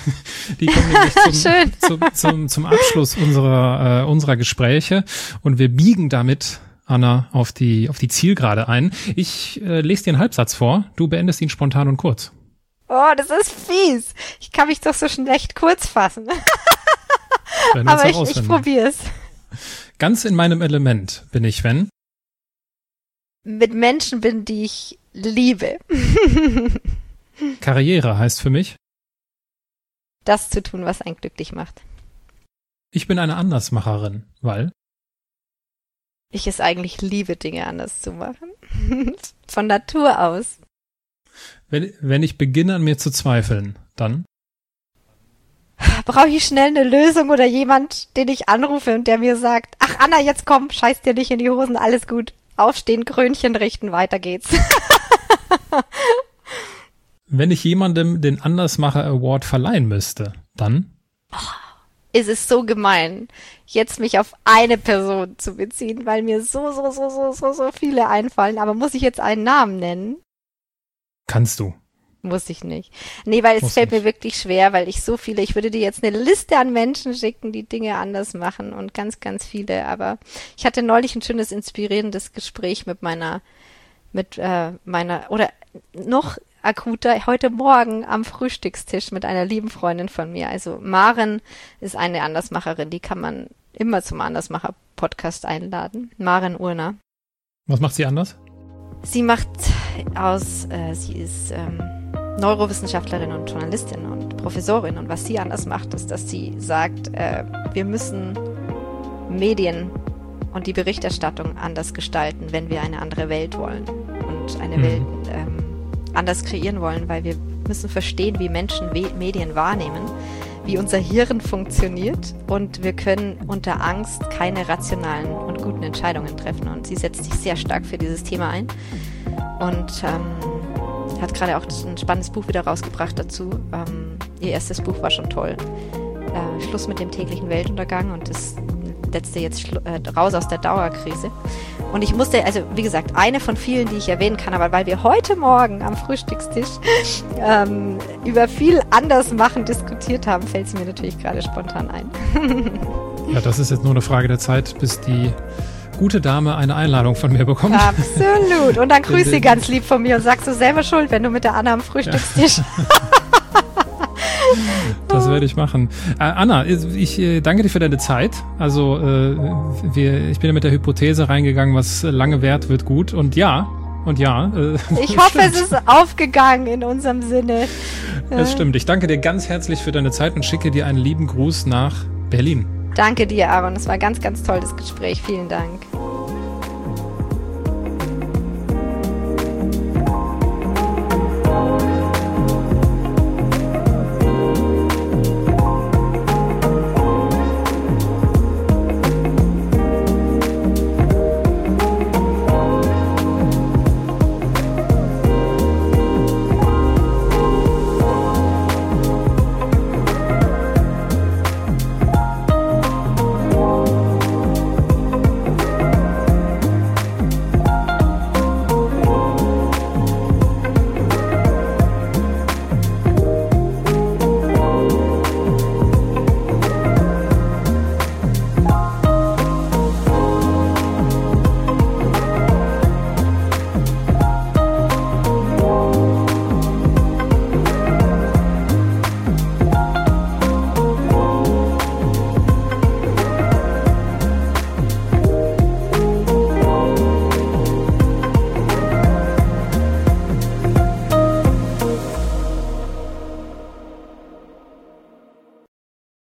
zum Abschluss unserer Gespräche und wir biegen damit, Anna, auf die Zielgerade ein. Ich lese dir einen Halbsatz vor, du beendest ihn spontan und kurz. Oh, das ist fies. Ich kann mich doch so schlecht kurz fassen. Aber ich probiere es. Ganz in meinem Element bin ich, wenn? Mit Menschen bin, die ich liebe. Karriere heißt für mich? Das zu tun, was einen glücklich macht. Ich bin eine Andersmacherin, weil? Ich es eigentlich liebe, Dinge anders zu machen. Von Natur aus. Wenn ich beginne, an mir zu zweifeln, dann? Brauche ich schnell eine Lösung oder jemand, den ich anrufe und der mir sagt, ach Anna, jetzt komm, scheiß dir nicht in die Hosen, alles gut. Aufstehen, Krönchen richten, weiter geht's. Wenn ich jemandem den Andersmacher Award verleihen müsste, dann? Es ist so gemein, jetzt mich auf eine Person zu beziehen, weil mir so viele einfallen. Aber muss ich jetzt einen Namen nennen? Kannst du. Muss ich nicht. Nee, weil es fällt mir wirklich schwer, weil ich würde dir jetzt eine Liste an Menschen schicken, die Dinge anders machen und ganz, ganz viele. Aber ich hatte neulich ein schönes, inspirierendes Gespräch mit meiner, oder noch akuter, heute Morgen am Frühstückstisch mit einer lieben Freundin von mir. Also Maren ist eine Andersmacherin, die kann man immer zum Andersmacher-Podcast einladen. Maren Urner. Was macht sie anders? Sie ist Neurowissenschaftlerin und Journalistin und Professorin. Und was sie anders macht, ist, dass sie sagt, wir müssen Medien und die Berichterstattung anders gestalten, wenn wir eine andere Welt wollen und eine Welt anders kreieren wollen, weil wir müssen verstehen, wie Menschen Medien wahrnehmen, wie unser Hirn funktioniert und wir können unter Angst keine rationalen und guten Entscheidungen treffen. Und sie setzt sich sehr stark für dieses Thema ein und hat gerade auch ein spannendes Buch wieder rausgebracht dazu. Ihr erstes Buch war schon toll. Schluss mit dem täglichen Weltuntergang und das letzte jetzt raus aus der Dauerkrise. Und ich musste, also wie gesagt, eine von vielen, die ich erwähnen kann, aber weil wir heute Morgen am Frühstückstisch über viel Andersmachen diskutiert haben, fällt es mir natürlich gerade spontan ein. Ja, das ist jetzt nur eine Frage der Zeit, bis die gute Dame eine Einladung von mir bekommt. Absolut. Und dann grüß sie ganz lieb von mir und sagst du selber schuld, wenn du mit der Anna am Frühstückstisch... Das werde ich machen. Anna, ich danke dir für deine Zeit. Also ich bin ja mit der Hypothese reingegangen, was lange währt, wird gut. Und ja. Ich hoffe, es ist aufgegangen in unserem Sinne. Das stimmt. Ich danke dir ganz herzlich für deine Zeit und schicke dir einen lieben Gruß nach Berlin. Danke dir, Aaron. Es war ein ganz, ganz tolles Gespräch. Vielen Dank.